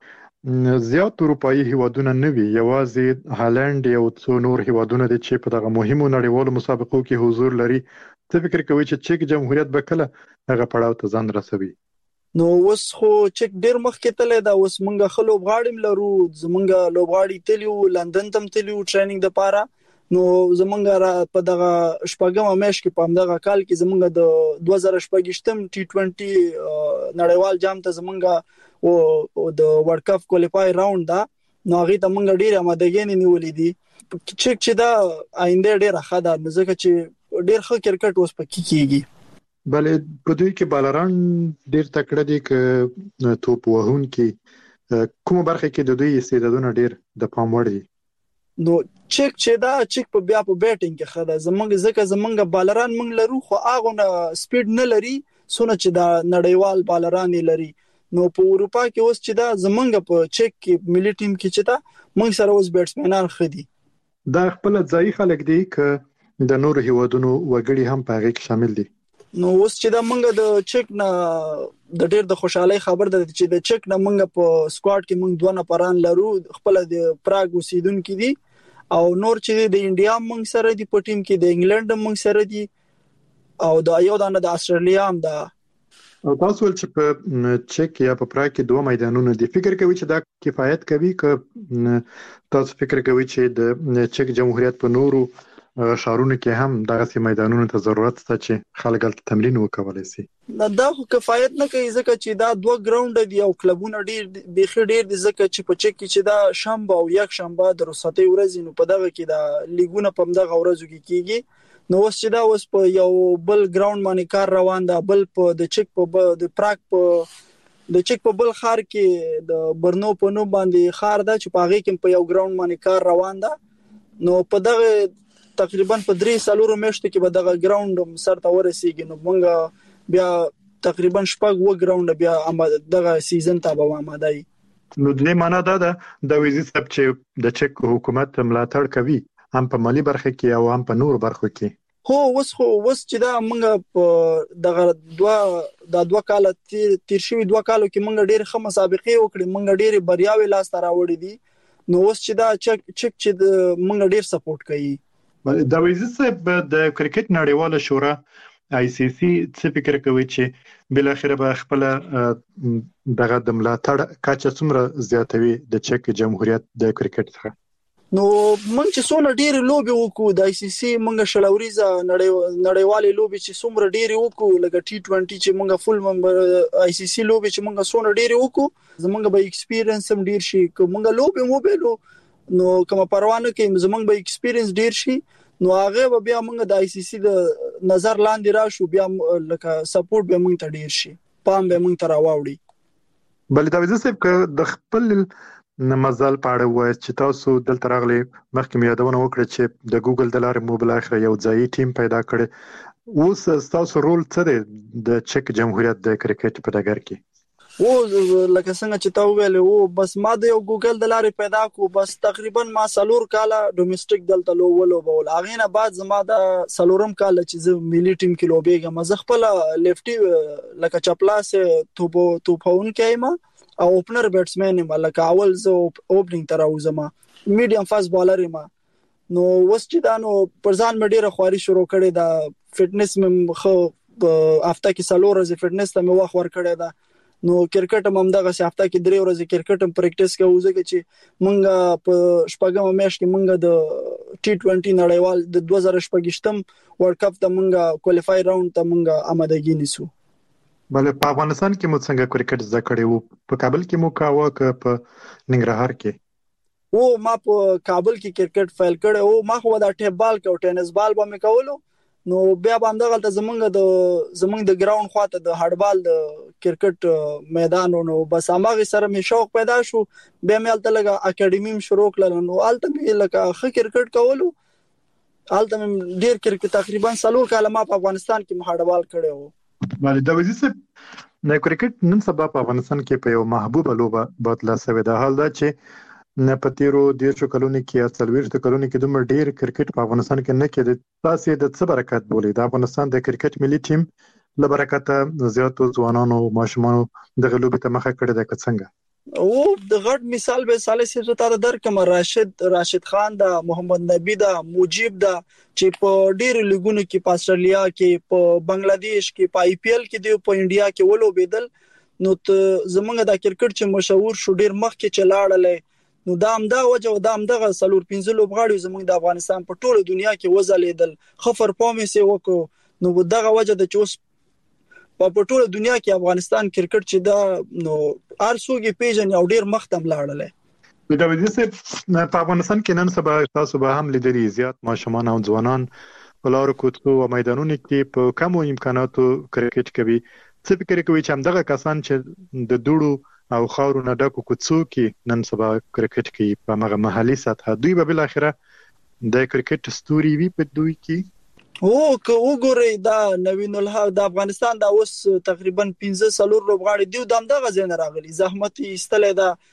کې زیات اروپאי هیوادونه نه وي، یوازې هالند یو څو نور هیوادونه دي چې په دغه مهمو نړیوالو مسابقو کې حضور لري. څه فکر کوي چې چک جمهوریت به کله هغه پړاو ته ځان رسوي؟ نو اوس خو چک ډیر مخ کې تللی دا. اوس مونږ خلو غاړم لرو، زمونږ لوبغاړي تلیو لندن تم تلیو ټریننګ د پاره. نو زمونږ په دغه شپږم میاشت کې په دغه کال کې زمونږ د دوه زره شپږم ټي ټوئنټي نړیوال جام ته زمونږ او د ورلد کپ کوالیفای راوند دا نو هغه ته مونږ ډیر آمادګي نیولې دي. چک چې دا آینده ډیر ښه ده، ځکه چې ډیر ښه کرکټ اوس پکې کیږي. بلې په دوی کې بالران ډیر تکړه دي ک توپ وهون کې کومه برخه کې د دوی استعدادونه ډیر د پام وړ دي؟ نو چک چې دا چک په بیا په بیټینګ کې خدا زمونږ ځکه زمونږ بالران مونږ لرو، خو هغه نه سپیډ نه لري سونه چې دا نړیوال بالران لري. نو په اروپا کې اوس چې دا زمونږ په چک کې ملي ټیم کې چې دا مونږ سره اوس بیټسمنان خدي. دا خپل ځای خلک دي ک د نور هیوادونو وګړي هم په هغه کې شامل دي. نو اوس چې دا منګه د چک نه د ډېر د خوشحالي خبر ده چې د چک نه منګه په سکواډ کې منګ دوه نفران لرو، خپل د پراګ اوسیدونکو دي او نور چې د انډیا منګ سره دي په ټیم کې، د انګلند منګ سره دي او د یو دانه د استرالیا هم ده. او تاسو ول چې په چک یا په پراګ کې دوه میدانونه دي، فکر کوي چې دا کفایت کوي که تاسو فکر کوي چې د چک جمهوریت په نورو شهرونو کې هم دغه میدانونو ته ضرورت شته چې خلک هلته تمرین وکولای شي؟ دا خو کفایت نه کوي ځکه چې دا دوه ګراوند دي او کلبونه ډیر بيخي ډیر دي، ځکه چې په چک کې چې دا شنبه او یک شنبه د رخصتۍ ورځ نو په دغه کې دا لیګونه په دغه ورځو کې کیږي. نو اوس چې دا اوس په یو بل ګراوند باندې کار روان ده، بل په د چک په د پراګ په د چک په بل خار کې د برنو په نو باندې خار ده چې په هغه کې په یو ګراوند باندې کار روان ده. نو په دغه تقریبا په درې سالورو میاشتو کې به دغه ګراوند سر ته ورسیږي. نو موږ بیا تقریبا شپږ و ګراوند بیا دغه سیزن ته به آماده یو. نو د معنا دا ده د ویزي سب چې د چک حکومت ملاتړ کوي هم په مالی برخه کې او هم په نور برخو کې. هو اوس خو اوس چې دا موږ په دغه دوه د دوه کال تیر شوی دوه کالو کې موږ ډېر ښه مسابقې وکړې، موږ ډېر بریاوي لاس ته راوړې دي. نو اوس چې دا چک چک چې موږ ډېر سپورټ کوي. دا ویزي صاحب د کرکټ نړیواله شورا آی سی سی څه فکر کوي چې بل اخر به خپل دغه د ملاتړ کچه څومره زیاتوي د چک جمهوریت د کرکټ څخه؟ نو موږ چې څونه ډېر لوبي وکړو د آی سی سی موږ شلوريزه نړیوالې لوبي چې څومره ډېر وکړو لکه ټي ټوئنټي چې موږ فل ممبر آی سی سی لوبي چې موږ څونه ډېر وکړو زمونږ به ایکسپیرینس هم ډېر شي. که موږ لوبي مو بیلو نو کوم پروانه کې زمونږ به ایکسپیرینس ډېر شي، نو هغه به بیا موږ د آی سی سی د نظر لاندې راشو، بیا لکه سپورټ به موږ ته ډېر شي، پام به موږ ته راوړي. بل دا وځي چې د خپل مزال پاړه وای چې تاسو دلته راغلي مخکې یادونه وکړه چې د ګوګل د لارې موبایل اخر یو ځای ټیم پیدا کړي. اوس تاسو رول څه دی د چک جمهوریت د کرکټ په ډګر کې؟ او لکه څنګه چې تا ویل او بس ما د یو ګوګل د لارې پیدا کو، بس تقریبا ما سلور کاله ډومېسټک دلته لو ولو بول، اغه نه بعد زما د سلورم کال چې زه ملي ټیم کې لوبېږم، زه خپل لیفټي لکه چپلاس توپو توپون کېما او اوپنر بیټسمن یم، لکه اول زه اوپننګ تر اوسه ما میډیم فاست بالر یم. نو وس چې دا نو پرځان مې ډیره خواري شروع کړې ده، فټنس مې خو هفته کې سلور ورځې فټنس ته مې وخت ور کړې ده. نو کرکټ هم دغه هفته کې درې ورځې کرکټ هم پریکټیس کوو، ځکه چې مونږ په شپږم میاشت کې مونږ د ټي ټوئنټي نړیوال د دوه زره شپږشتم ورلد کپ ته مونږ کوالیفای راوند ته مونږ آمادګي نیسو. بل په افغانستان کې مو څنګه کرکټ زده کړی وو؟ په کابل کې مو کاوه که په ننګرهار کې؟ او ما په کابل کې کرکټ فایل کړی او ما خو دا ټیپ بال کو ټینس بال به مې کولو. نو بیا به هم دغه زمونږ د زمونږ د ګراوند خواته د هډبال د کرکټ میدان نو بس هغه سره مې شوق پیدا شو، بیا مې الته لګه اکیډمي شروع کړل. نو الته مې لکه ښه کرکټ کولو، الته مې ډیر کرکټ تقریبا سلور کاله ما په افغانستان کې هډبال کړی وو. بله دا وځي چې د کرکټ نن سبا په افغانستان کې په یو محبوبه لوبه بدله شوې ده. حال دا چې نه پتیرو دیرشو کلونو کې یا څلوېښتو کلونو کې دومره ډیر کرکټ په افغانستان کې نه کېده. تاسو د څه برکت بولئ د افغانستان د کرکټ ملي ټیم له برکته زیاتو ځوانانو او ماشومانو دغه لوبې ته مخه کړې ده که څنګه؟ او د غټ مثال به صالح سره تا درکم راشد راشد خان دا محمد نبی دا مجيب دا چې په ډیر لیګونو کې په استرالیا کې په بنگلاديش کې په آی پی ایل کې دی په انډیا کې ولو بدل. نو زمونږ د کرکټ چې مشهور شو ډیر مخ کې چلاړلې، نو دا هم دا وجه دا هم دغه سلور پنځه لوبغاړي زمونږ د افغانستان په ټوله دنیا کې وزلیدل، خفر پامې سي وکړو. نو دغه وجه د چوس په ټوله دنیا کې افغانستان کرکټ چې دا نو ارسوګي پیژن یو ډیر مختم لاړل. دا وځي چې په افغانستان کې نن سبا تاسو به هم لیدلي زیات ماشومان او ځوانان په لارو کوڅو او میدانونو کې په کمو امکاناتو کرکټ کوي. څه فکر کوي چې همدغه کسان چې د دوړو او خاورو نه ډکو کوڅو کې نن سبا کرکټ کوي په هغه محلي سطح، دوی به بل اخره د کرکټ ستوري وي په دوی کې؟ او که وګورئ دا نوین الحق د افغانستان دا اوس تقریبا پنځه سلور لوبغاړي دی د همدغه ځای نه راغلي، زحمت ایستلې ده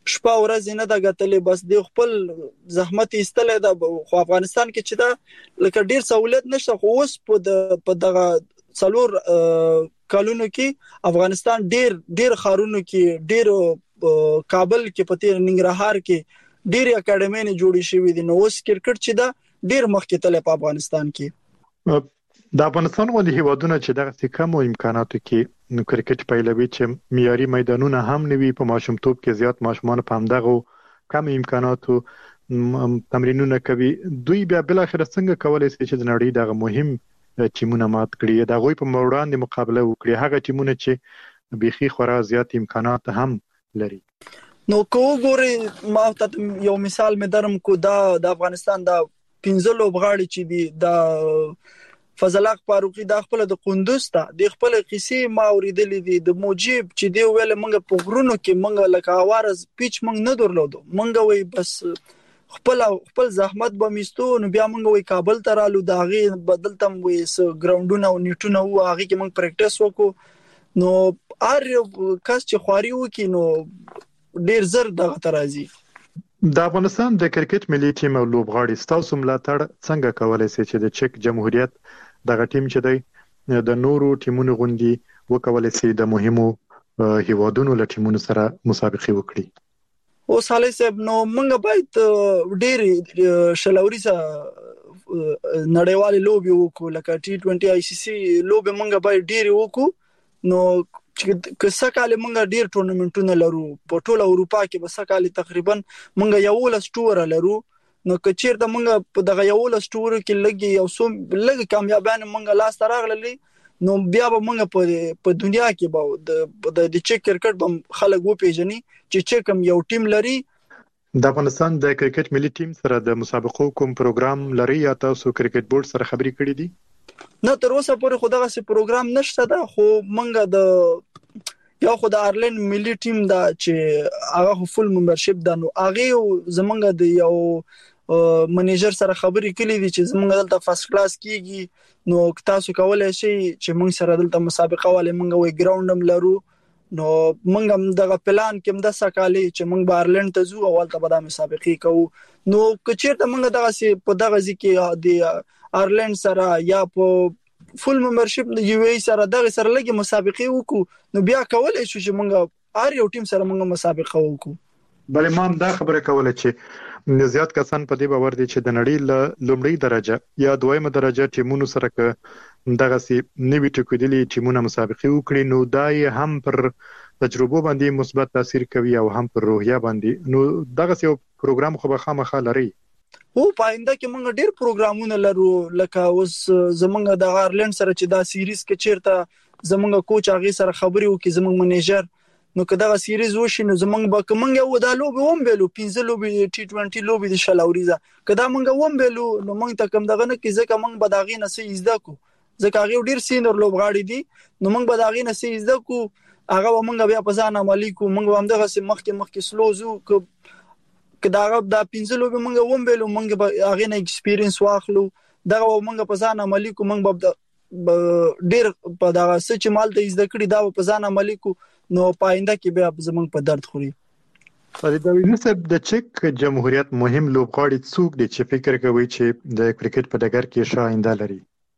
شپه ورځ نه دا غتلې بس د خپل زحمت ایستلې دا خو افغانستان کې چې دا لکه ډیر سہولت نشته خو اوس په په دغه څلور کالونو کې افغانستان ډیر ډیر خارونو کې ډیر کابل کې پته ننګرهار کې ډیر اکیډمي جوړې شوې دي نو اوس کرکټ چې دا ډیر مخکې تل په افغانستان کې د افغانستان ولې هیوادونه چې دغه کم امکاناتو کې نو کرکټ پیلوي چې معیاري میدانونه هم نوي په ماشومتوب کې زیات ماشومان په همدغه کم امکاناتو تمرینونه کوي دوی بیا بل اخر څنګه کولای شي چې د نړۍ دغه مهم ټیمونه مات کړي دا غوي په وړاندې مقابله وکړي هغه ټیمونه چې بيخي خورا زیات امکانات هم لري نو کو ګوري ما ته یو مثال مې درم کو دا د افغانستان دا پنځه لوبغاړي چې دي دا فضل حق فاروقي د خپل د قندوز ته د خپل قصې ما اوریدلې دي د موجب چې دی ویل منګه په غرونو کې منګه لکه اوارز پیچ منګ نه درلودو منګه وای بس خپل خپل زحمت به میستو نو بیا منګه وای کابل ته رالو داغي بدلتم وای س ګراوندونه او نیټونه و هغه کې منګ پریکټیس وکړو نو ار کس چې خواري وکي نو ډیر زر دغه ترازی د افغانستان د کرکټ ملي ټیم او لوبغاړي ستاسو ملاتړ څنګه کولای شي چې د چک جمهوریت دغه ټیم چې دی د نورو ټیمونو غوندي وکولای شي د مهمو هیوادونو له ټیمونو سره مسابقه وکړي او صالح صاحب نو موږ باید ډېر شلوري سره نړیوالې لوبي وکړو لکه ټي ټوئنټي آی سی سی لوبي موږ باید ډېر وکړو نو چې کسکاله موږ ډېر ټورنمنټونه لرو په ټوله اروپا کې به سکاله تقریبا موږ یو لس ټور لرو نو کچیر د موږ په دغه یو لس ټور کې لګي یو سوم لګي کامیابانه موږ لاس تراغللی نو بیا به موږ په په دنیا کې به د د چک کرکټ به خلک و پیژني چې چکم یو ټیم لري د افغانستان د کرکټ ملي ټیم سره د مسابقو کوم پروګرام لري یا تاسو کرکټ بورډ سره خبري کړې دي نه تر اوسه پورې خو دغه سي پروګرام نشته دا خو موږ د یو خو د آیرلند ملي ټیم دا چې هغه فل ممبرشپ دا نو هغه زمونږ د یو منیجر سره خبرې کړې دي چې زمونږ دلته فرست کلاس کیږي نو تاسو کولای شئ چې موږ سره دلته مسابقه والے موږ وی ګراوندم لرو نو موږ هم دغه پلان کې د سکالي چې موږ بارلند ته ځو او ولته به د مسابقه کوو نو کچیرته موږ دغه سي په دغه ځکه د آیرلند سره یا په فل ممبرشپ د یو ای سره دغه سره لګي مسابقه وکړو نو بیا کولای شو چې موږ ار یو ټیم سره موږ مسابقه وکړو بلې ما دا خبره کوله چې زیات کسان په دې باور دي چې د نړۍ له لومړی درجه یا دویمه درجه ټیمونو سره ک دغه سي نوی ټکوډلي ټیمونه مسابقه وکړي نو دای هم پر تجربه باندې مثبت تاثیر کوي او هم پر روحیه باندې نو دغه سي پروګرام خو به خامخا لري او پاینده کې موږ ډېر پروګرامونه لرو لکه اوس زمونږ د آیرلند سره چې دا سیریز کې چیرته زمونږ کوچ هغه سره خبري وکړي زمونږ منیجر نو کدا سیریز وشي نو زمونږ به کومنګ یو د لوبي ووم بیلو پنځه لوبي ټي ټوئنټي لوبي د شلاوريزه کدا مونږ ووم بیلو نو مونږ ته کم دغه نه کې ځکه مونږ به داغي نه سي زده کو ځکه هغه ډیر سینر لوبغاړي دي نو مونږ به داغي نه سي زده کو هغه مونږ بیا په ځان عملی کو مونږ هم دغه سي مخکې مخکې سلوزو کدا هغه د پنځه لوبي مونږ ووم بیلو مونږ به هغه نه ایکسپیرینس واخلو دغه مونږ په ځان عملی کو مونږ به ډیر په دغه سچ مال ته زده کړی دا په ځان عملی کو نو پاینده کې بیا زمونږ په درد خوري فرید یوسف د چک جمهوریت مهم لوبغاړي څوک دي چې فکر کوي چې د کرکټ په ډګر کې شاینده لري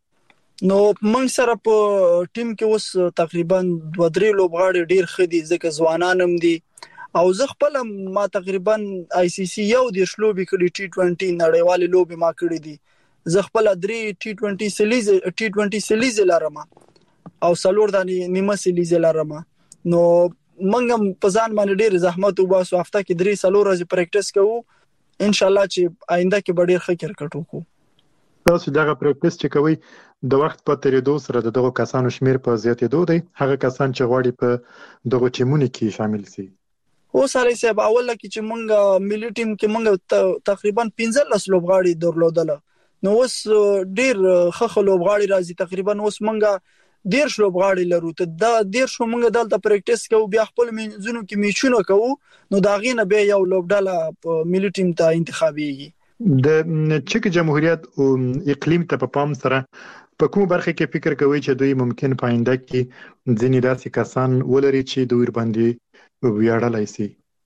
نو موږ سره په ټیم کې اوس تقریبا دوه درې لوبغاړي ډیر خدي ځکه ځوانان هم دي او زه خپل ما تقریبا آی سی سی یو د شلوبي کړي ټي ټوئنټي نړیوال لوبي ما کړي دي زه خپل درې ټي ټوئنټي سیلیز ټي ټوئنټي سیلیز لرم او سلور د نیمه سیلیز لرم نو منګم په ځان باندې ډیر زحمت وباسو هفته کې درې سلور ورځې پریکټیس کوو ان شاء الله چې آینده کې به ډیر ښه کرکټ وکړو تاسو دغه پریکټیس چې کوي د وخت په تیریدو سره دغه کسانو شمیر په زیاتېدو دی هغه کسان چې غواړي په دغه ټیمونو کې شامل شي او سره صاحب اول کې چې مونږ ملي ټیم کې مونږ تقریبا پنځه لس لوبغاړي درلودل نو اوس ډیر ښه لوبغاړي راځي تقریبا اوس مونږ ډیر لوبغاړي لرو ته دا ډیر شو مونږ دلته پریکټیس کوو بیا خپل منځونو کې میچونه کوو نو دا غینه به یو لوبډاله ملي ټیم ته انتخابيږي د چک جمهوریت او اقلیم ته په پام سره په کوم برخه کې فکر کوي چې دوی ممکن پاینده کې ځینې داسې کسان ولري چې دوی باندې ویاړلای شي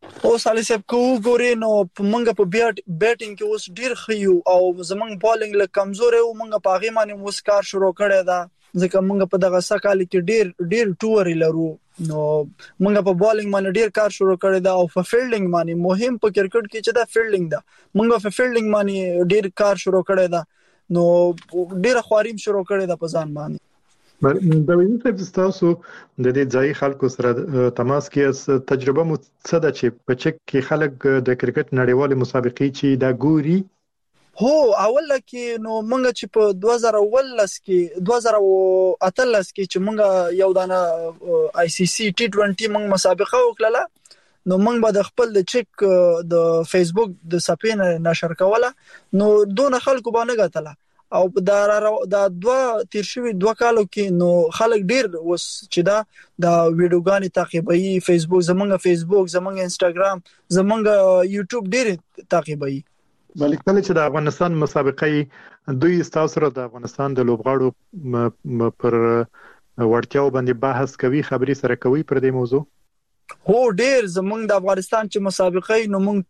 او سالي صاحب کو ګوري نو موږ په بیټینګ کې اوس ډیر خيو او زمنګ بالینګ له کمزور او موږ په هغه باندې مسکار شروع کړی دا ځکه موږ په دغه سکهال کې ډیر ډیر ټور لرو نو موږ په بالینګ باندې ډیر کار شروع کړی دا او په فیلډینګ باندې مهم په کرکټ کې چې دا فیلډینګ دا موږ په فیلډینګ باندې ډیر کار شروع کړی دا نو ډیر خواریم شروع کړی دا په ځان باندې د وینې صاحب تاسو د دې ځای خلکو سره تماس کې تجربه مو څه ده چې په چک کې خلک د کرکټ نړیوالې مسابقې چې دا ګوري هو اول کې نو موږ چې په دوه زره ولس کې دوه زره اتلس کې چې موږ یو دانه آی سی سی ټي ټوئنټي موږ مسابقه وکړه نو موږ به د خپل د چک د فیسبوک د صفحې نشر کوله نو دون خلکو باندې غتله او دا دا دوه تیر شوی دوه کالو کې نو خلک ډیر وس چې دا د ویډیوګانی تعقیبوي فیسبوک زمونږ فیسبوک زمونږ انستګرام زمونږ یوټیوب ډیر تعقیبوي بلکې کله چې د افغانستان مسابقې دوی تاسو سره د افغانستان د لوبغاړو پر ورتیاو باندې بحث کوي خبري سره کوي پر دې موضوع هو ډیر زمونږ د افغانستان چې مسابقې نو موږ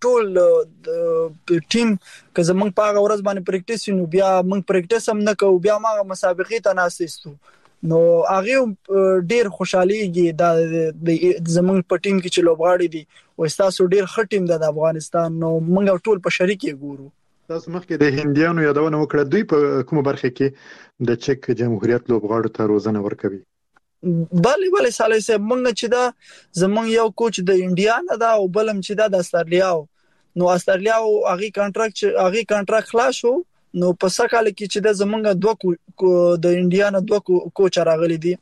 ټول ټیم که زمونږ په هغه ورځ باندې پریکټیس نو بیا موږ پریکټیس هم نه کوو بیا موږ مسابقې ته ناسېستو نو هغه ډیر خوشاليږي د زمونږ په ټیم کې چې لوبغاړي دي او تاسو ډیر ښه ټیم د افغانستان نو موږ ټول په شریک یې ګورو تاسو مخکې د هندیانو یادونه وکړه دوی په کومه برخه کې د چک جمهوریت لوبغاړو ته روزنه ورکوي بله بله سالي صاحب موږ چې دا زمونږ یو کوچ د انډیا نه دا او بلم چې دا د استرالیا نو استرالیا او هغه کانټراکټ هغه کانټراکټ خلاص شو نو په سکهال کې چې دا زمونږ دوه د انډیا نه دوه کوچ راغلي دي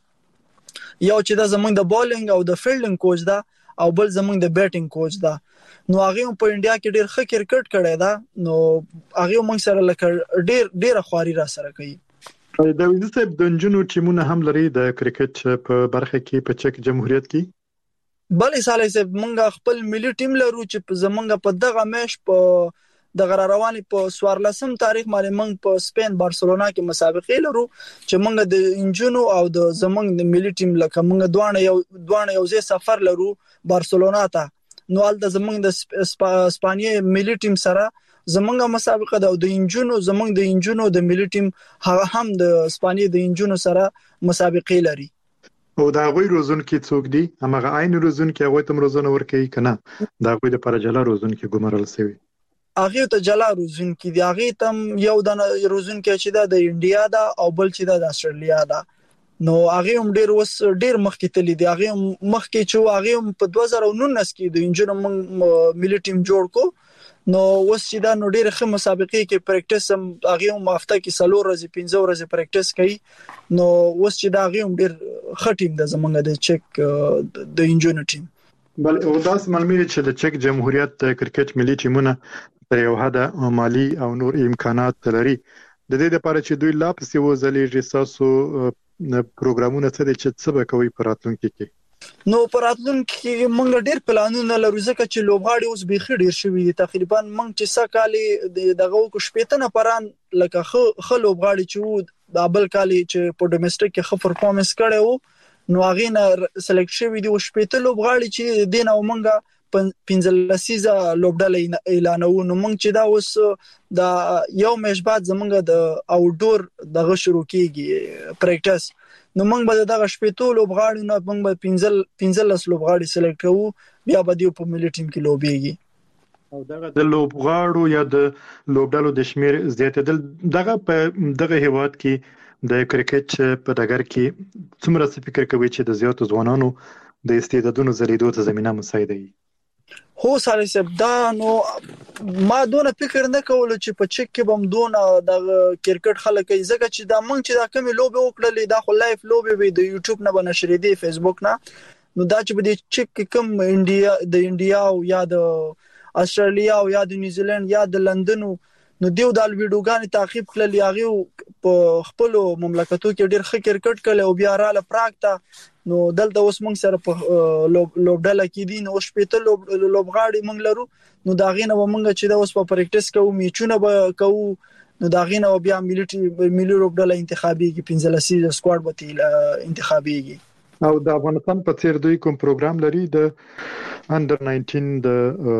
یو چې دا زمونږ د بالینګ او د فیلډینګ کوچ دا او بل زمونږ د بیټینګ کوچ دا نو هغه په انډیا کې ډیر ښه کرکټ کړی دا نو هغه موږ سره لکه ډیر ډیر خواري را سره کوي دا وینځ صاحب د جنونو ټیمونه هم لري د کرکټ په برخه کې په چک جمهوریت کې بلې سالي صاحب موږ خپل ملي ټیم لرو چې زمونږ په دغه میش په د غرارواني په سوارلسم تاریخ باندې موږ په سپین بارسلونا کې مسابقې لرو چې موږ د انجونو او د زمونږ د ملي ټیم لکه موږ دوه یو دوه یو ځای سفر لرو بارسلونا ته نو ال د زمونږ د اسپانیې ملي ټیم سره زمونږه مسابقه ده او د انجونو زمونږ د انجونو د ملي ټیم هغه هم د اسپانیې د انجونو سره مسابقې لري او دا غوي روزون کې څوک دي هغه عین روزون کې هغه تم روزونه ورکوي کنه دا غوي د پرجلا روزون کې ګمرل سوي هغه ته جلا روزون کې دی هغه تم یو د روزون کې چې دا د انډیا دا او بل چې دا د استرالیا دا نو هغه هم ډیر وس ډیر مخکې تللی دی هغه مخکې چې هغه په دوه زره نولس کې د انجونو ملي ټیم جوړ کو نو اوس چې دا نو ډېر ښه مسابقې کې پریکټیس هم هغه هم هفته کې څلور ورځې پنځه ورځې پریکټیس کوي نو اوس چې دا هغه هم ډېر ښه ټیم د زمونږ د چک د انجونو ټیم بل او داس معلومه چې د چک جمهوریت کرکټ ملي ټیمونه پر یو حد مالی او نور امکانات لري د دې لپاره چې دوی لا پسې وځلې رساسو پروګرامونه څه دي چې څه به کوي په راتلونکي کې نو پراتلون کې موږ ډېر پلانونه لرو ځکه چې لوبغاړي اوس بيخي ډېر شوي تقریبا موږ چې سکهالي دغه کو شپېته نفران لکه خ لوبغاړي چې د بل کالي چې په ډومېسټک کې خ پرفورمنس کړي وو نو هغه نه سلیکټ شوی دی او شپېته لوبغاړي چې دین او موږ پنځلسیزه لوبډله اعلانو نو موږ چې دا اوس د یو میش بعد زمونږ د اوټډور دغه شروع کیږي پریکټیس نو موږ به دغه شپېتو لوبغاړي نه موږ به پنځل پنځلس لوبغاړي سلیکټ کوو بیا به دی په ملي ټیم کې لوبيږي او دغه د لوبغاړو یا د لوبډلو د شمیر زیاتېدل دغه په دغه هیواد کې د کرکټ په ډګر کې څومره څه فکر کوي چې د زیاتو ځوانانو د استعدادونو زریدو ته زمينه مساعده وي هو سالي صاحب دا نو ما دونه فکر نه کول چې په چک کې بم دونه د کرکټ خلک ځکه چې دا مونږ چې دا کمی لوبه وکړلې دا خو لایف لوبه وي د یوټیوب نه بنشرې دي فیسبوک نه نو دا چې په دې چک کې کم انډیا د انډیا او یا د استرالیا او یا د نیوزیلند یا د لندن نو دیو د ویډیوګان تعقیب کړل یاغي په خپل مملکتو کې ډېر ښه کرکټ کړل او بیا رااله پراګ ته نو دلته اوس موږ سره په لوبډله کې دي نو شپېته لوبغاړي موږ لرو نو دا غینه موږ چې دا اوس په پریکټیس کوو میچونه به کوو نو دا غینه بیا ملي ملي لوبډله انتخابي کې پنځلسیزه سکواډ به انتخابيږي او د افغانستان په څیر دوی کوم پروګرام لري د انډر ناینټین د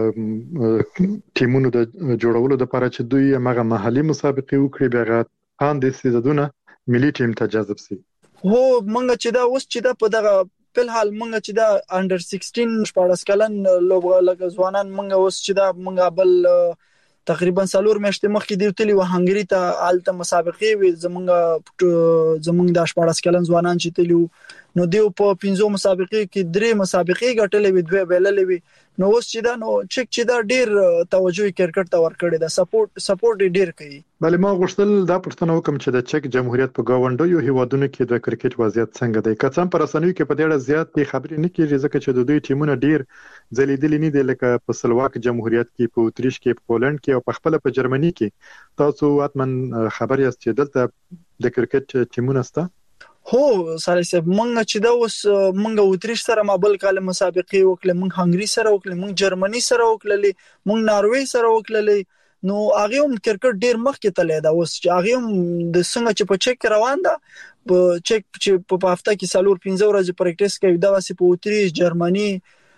ټیمونو د جوړولو لپاره چې دوی هغه محلي مسابقې وکړي بیا ان د سیزدونه ملي ټیم ته جذب سي. هو مونږ چې دا اوس چې دا په دغه په حال مونږ چې دا انډر سیکسټین شپږ کلن لوبغاړي ځوانان مونږ اوس چې دا مونږ بل تقریبا سالور میاشتې مخکې دی تللی و هنګری ته آلته مسابقې وي زمونږ زمونږ د شپږ کلن ځوانان چې تللی نو دیو په پنځو مسابقې کې درې مسابقې ګټلې وي دوه بیللې وي نو اوس چې دا نو چک چې دا ډیر توجه کرکټ ته ورکړي دا سپورټ سپورټ ډیر کوي. بل ما غوښتل دا پښتنه وکم چې د چک جمهوریت په گاونډیو هیوادونو کې د کرکټ وضعیت څنګه دی که څم پر رسنیو کې په ډېر زیات خبرې نه کیږي ځکه چې د دوی ټیمونه ډیر ځلیدلې نه دي لکه په سلواک جمهوریت کې په اتریش کې په پولند کې او په خپل په جرمني کې تاسو اتمن خبر یاست چې دلته د کرکټ ټیمونه سته. هو سره سب مونږ چې دا اوس مونږ اتریش سره مابل کال مسابقې وکړه مونږ هنګری سره وکړه مونږ جرمني سره وکړه مونږ ناروې سره وکړه نو هغه هم کرکټ ډیر مخکې تللی دا اوس چې هغه هم د څنګه چې په چک روان ده په چک چې په هفته کې سالور پنځه ورځې پریکټیس کوي دا واسي په اتریش جرمني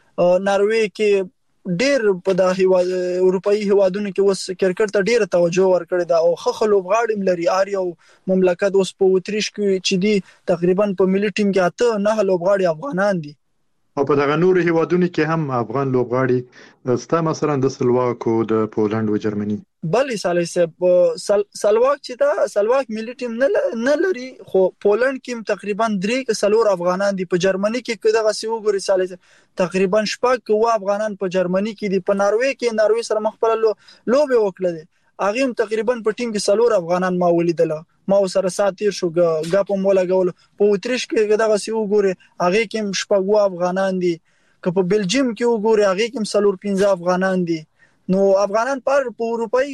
ناروې کې ډیر په د هیواد اروپאי هیوادونو کې اوس کرکټ ته ډیر توجه ورکړي دا او خخ لوبغاړي لري ار یو مملکت اوس په اتریش کې چې دی تقریبا په ملي ټیم کې اته نه لوبغاړي افغانان دي او په دغه نور هیوادونو کې هم افغان لوبغاړي ستا مثلا د سلواک او د پولند او جرمني بلې سالې سب سلواک چې دا سلواک ملي ټیم نه لري خو پولند کې تقریبا درې سلور افغانان دي په جرمني کې دغه سی وګوري سالې تقریبا شپږ و افغانان په جرمني کې دي په ناروې کې ناروې سره مخبل لوبه وکړه هغه هم تقریبا په ټیم کې سلور افغانان ما ولیدل ما سره ساتیر شو غاپم ولا غول په اتریش کې دغه سی وګوري هغه کې شپږ افغانان دي که په بلجیم کې وګوري هغه کې سلور پنځه افغانان دي نو افغانان پر په اروپאי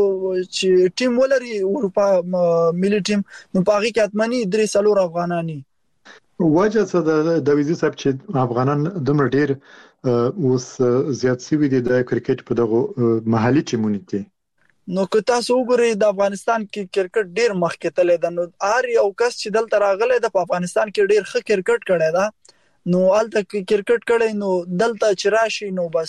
چې ټیم ولري اروپا ملي ټیم نو په هغه کې اتمنی درې سلور افغانانی وجه څه د ویزي صاحب چې افغانان دومره ډیر اوس زیات سوي دي د کرکټ په دغه محلي ټیمونو کې نو که تاسو وګورئ د افغانستان کې کرکټ ډیر مخکې تللی ده نو هر یو کس چې دلته راغلی د افغانستان کې ډیر ښه کرکټ کړی ده نو الته کرکټ کړی نو دلته چې راشي نو بس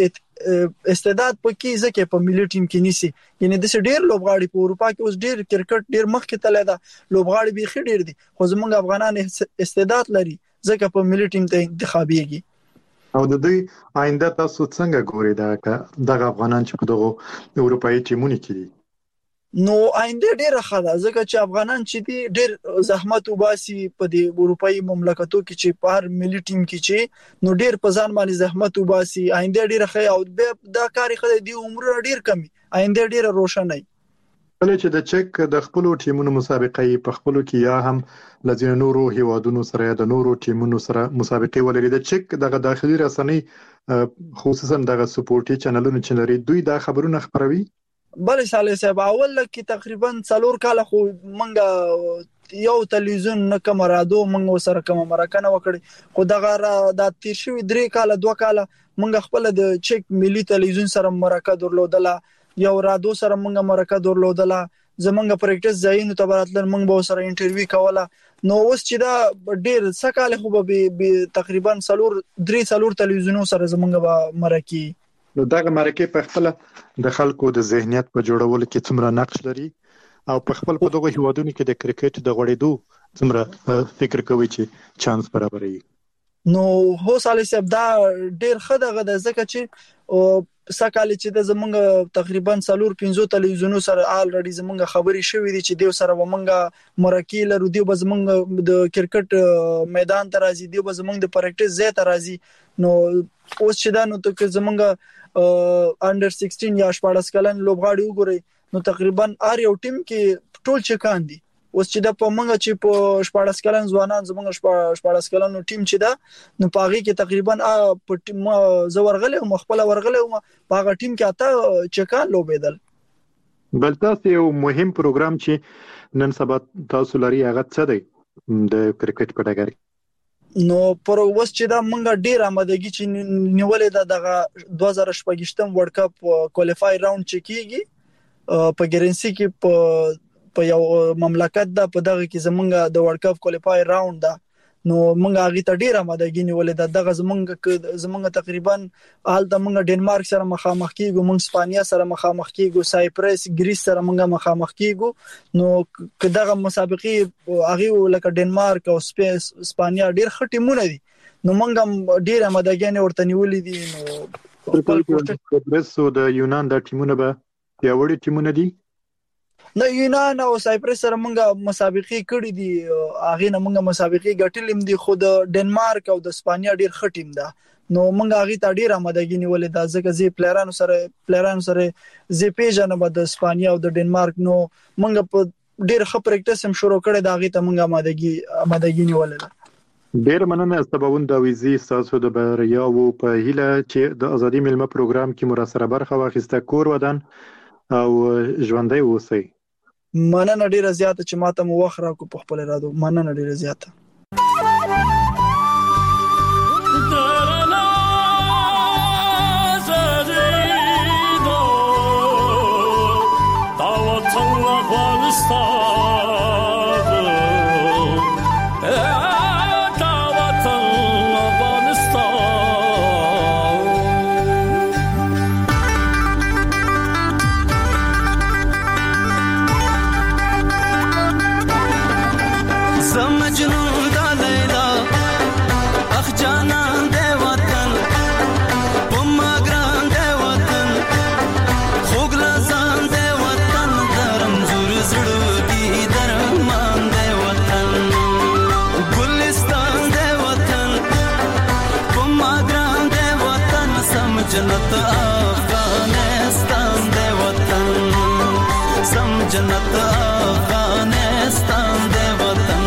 استعداد پکې ځکه په ملي ټیم کې نيسي یعنی د ډیر لوبغاړي په اروپا کې اوس ډیر کرکټ ډیر مخکې تللی ده لوبغاړي به ډیر دي خو زمونږ افغانان استعداد لري ځکه په ملي ټیم ته انتخابيږي او د دوی آینده تاسو څنګه ګورئ دا دغه افغانان چې په دغه اروپאי ټیمونو کې دي نو آینده ډیره ښه ده ځکه چې افغانان چې دي ډیر زحمت وباسي په د اروپאי مملکتو کې چې په هر ملي ټیم کې چې نو ډیر په ځان باندې زحمت وباسي آینده ډیره ښه او دا کاری خدای دی عمر ډیر کمی آینده ډیره روښانه کله چې د چک د خپل ټیمونو مسابقې په خپل کې یا هم لزین نورو هیوادونو سره د نورو ټیمونو سره مسابقې ولري د چک دغه داخلي رسنۍ خصوصا دغه سپورټي چینلونو چې لري دوی دا خبرونه خبروي بل سالي صاحب اول کې تقریبا څلور کال خو منګه یو تلویزیون نه کوم رادیو منګه سره کوم مرکه وکړي خو دغه د تیر شوی درې کال دوه کال منګه خپل د چک ملي تلویزیون سره مرکه درلودله یو رادیو سره منګه مرکه درلودله زمونږ پریکټیس ځایونو ته براتل موږ به سره انټرویو کوله نو اوس چې دا ډیر سکاله خو به تقریبا سلور درې سلور تلویزیونو سره زمونږ به مرکه نو دغه مرکه په خپل د خلکو د ذهنیت په جوړولو کې څومره نقش لري او په خپل په دغه هیوادونو کې د کرکټ د غوړېدو څومره فکر کوي چې چانس برابري نو هو سالي صاحب دا ډیر خدغه د زکه چې سکاله چې د زمونږ تقریبا سلور پنځو تلویزیونو سره الریډي زمونږ خبري شوې دي چې دیو سره ومنګه مرکه لرو دیو به زمونږ د کرکټ میدان ته راځي دیو به زمونږ د پریکټیس ځای ته راځي نو اوس چې دا نو ته زمونږ انډر سیکسټین یا شپږ کلن لوبغاړي وګوري نو تقریبا ار یو ټیم کې ټول چکان دي اوس چې د پمنګ چې په شپږ کلن ځوانان زمونږ شپږ کلن ټیم چې دا نو پاغي کې تقریبا په ټیم زورغله او مخبل ورغله او پاغه ټیم کې اته چکان لوبېدل بل تاسو یو مهم پروګرام چې نن سبا تاسو لري هغه څه دی د کرکټ په ډګر نو پر اوس چې دا مونږ ډیر آمادګي چې نیولې ده دغه دوه زره شپږم ورلد کپ کوالیفای راوند چې کیږي په ګرنسي کې په په یو مملکت دا په دغه کې زمونږ د ورلد کپ کوالیفای راوند دا نو موږ هغه ته ډیره مدګی نیولې ده. دغه زمونږ زمونږ تقریبا حال د موږ ډنمارک سره مخامخ کیږو، موږ اسپانیا سره مخامخ کیږو، سایپرس ګریس سره موږ مخامخ کیږو. نو کداغه مسابقې هغه لکه ډنمارک او اسپانیا ډیر خټیمونه دي، نو موږ ډیره مدګی ورته نیولې دي. نو د برسو د یونان د ټیمونه به پیاوړي ټیمونه دي. نه یونان او سایپرس سره موږ مسابقې کړې دي، هغه نه موږ مسابقې ګټلې دي، خو د ډنمارک او د اسپانیا ډیر ښه ټیم ده. نو موږ هغه ته ډیر آمادګي نیولې ده، ځکه چې پلیرانو سره پلیرانو سره زی پیژنه د اسپانیا او د ډنمارک. نو موږ په ډیر ښه پریکټیس هم شروع کړی دا، هغه ته موږ آمادګي آمادګي نیولې ده. ډیر مننه سباوند داویزی تاسو د بریاو په هیله چې د ازادي ملمه پروګرام کې مراسره برخه واخیسته. کور ودان او ژوندۍ اوسئ. مننه ډیره زیاته چې ماته مو وخت راکو په خپل رادو. مننه ډیره زیاته. जन्नत अफगानिस्तान दे वतन, सम जन्नत अफगानिस्तान दे वतन.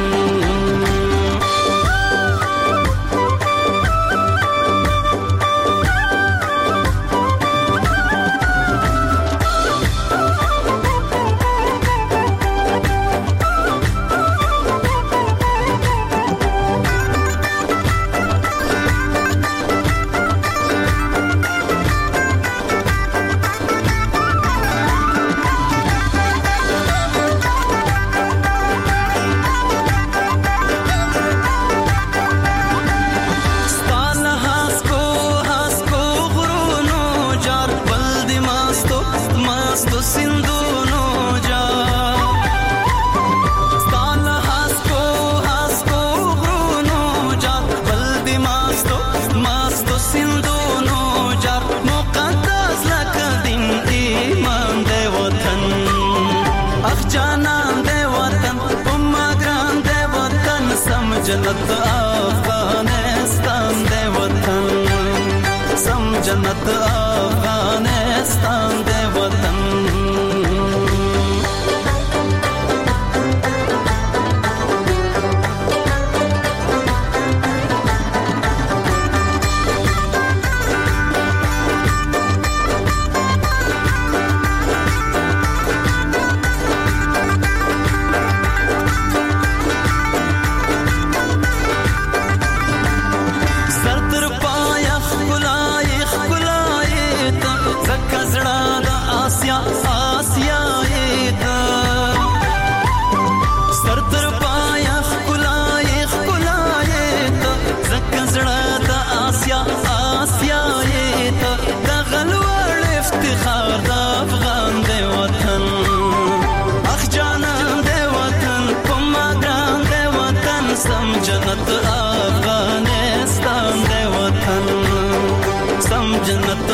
जन्नत अफगानिस्तान दे वतन, सम जन्नत अफगानिस्तान दे वतन. जन्नत अफगानिस्तान दे वतन, सम जन्नत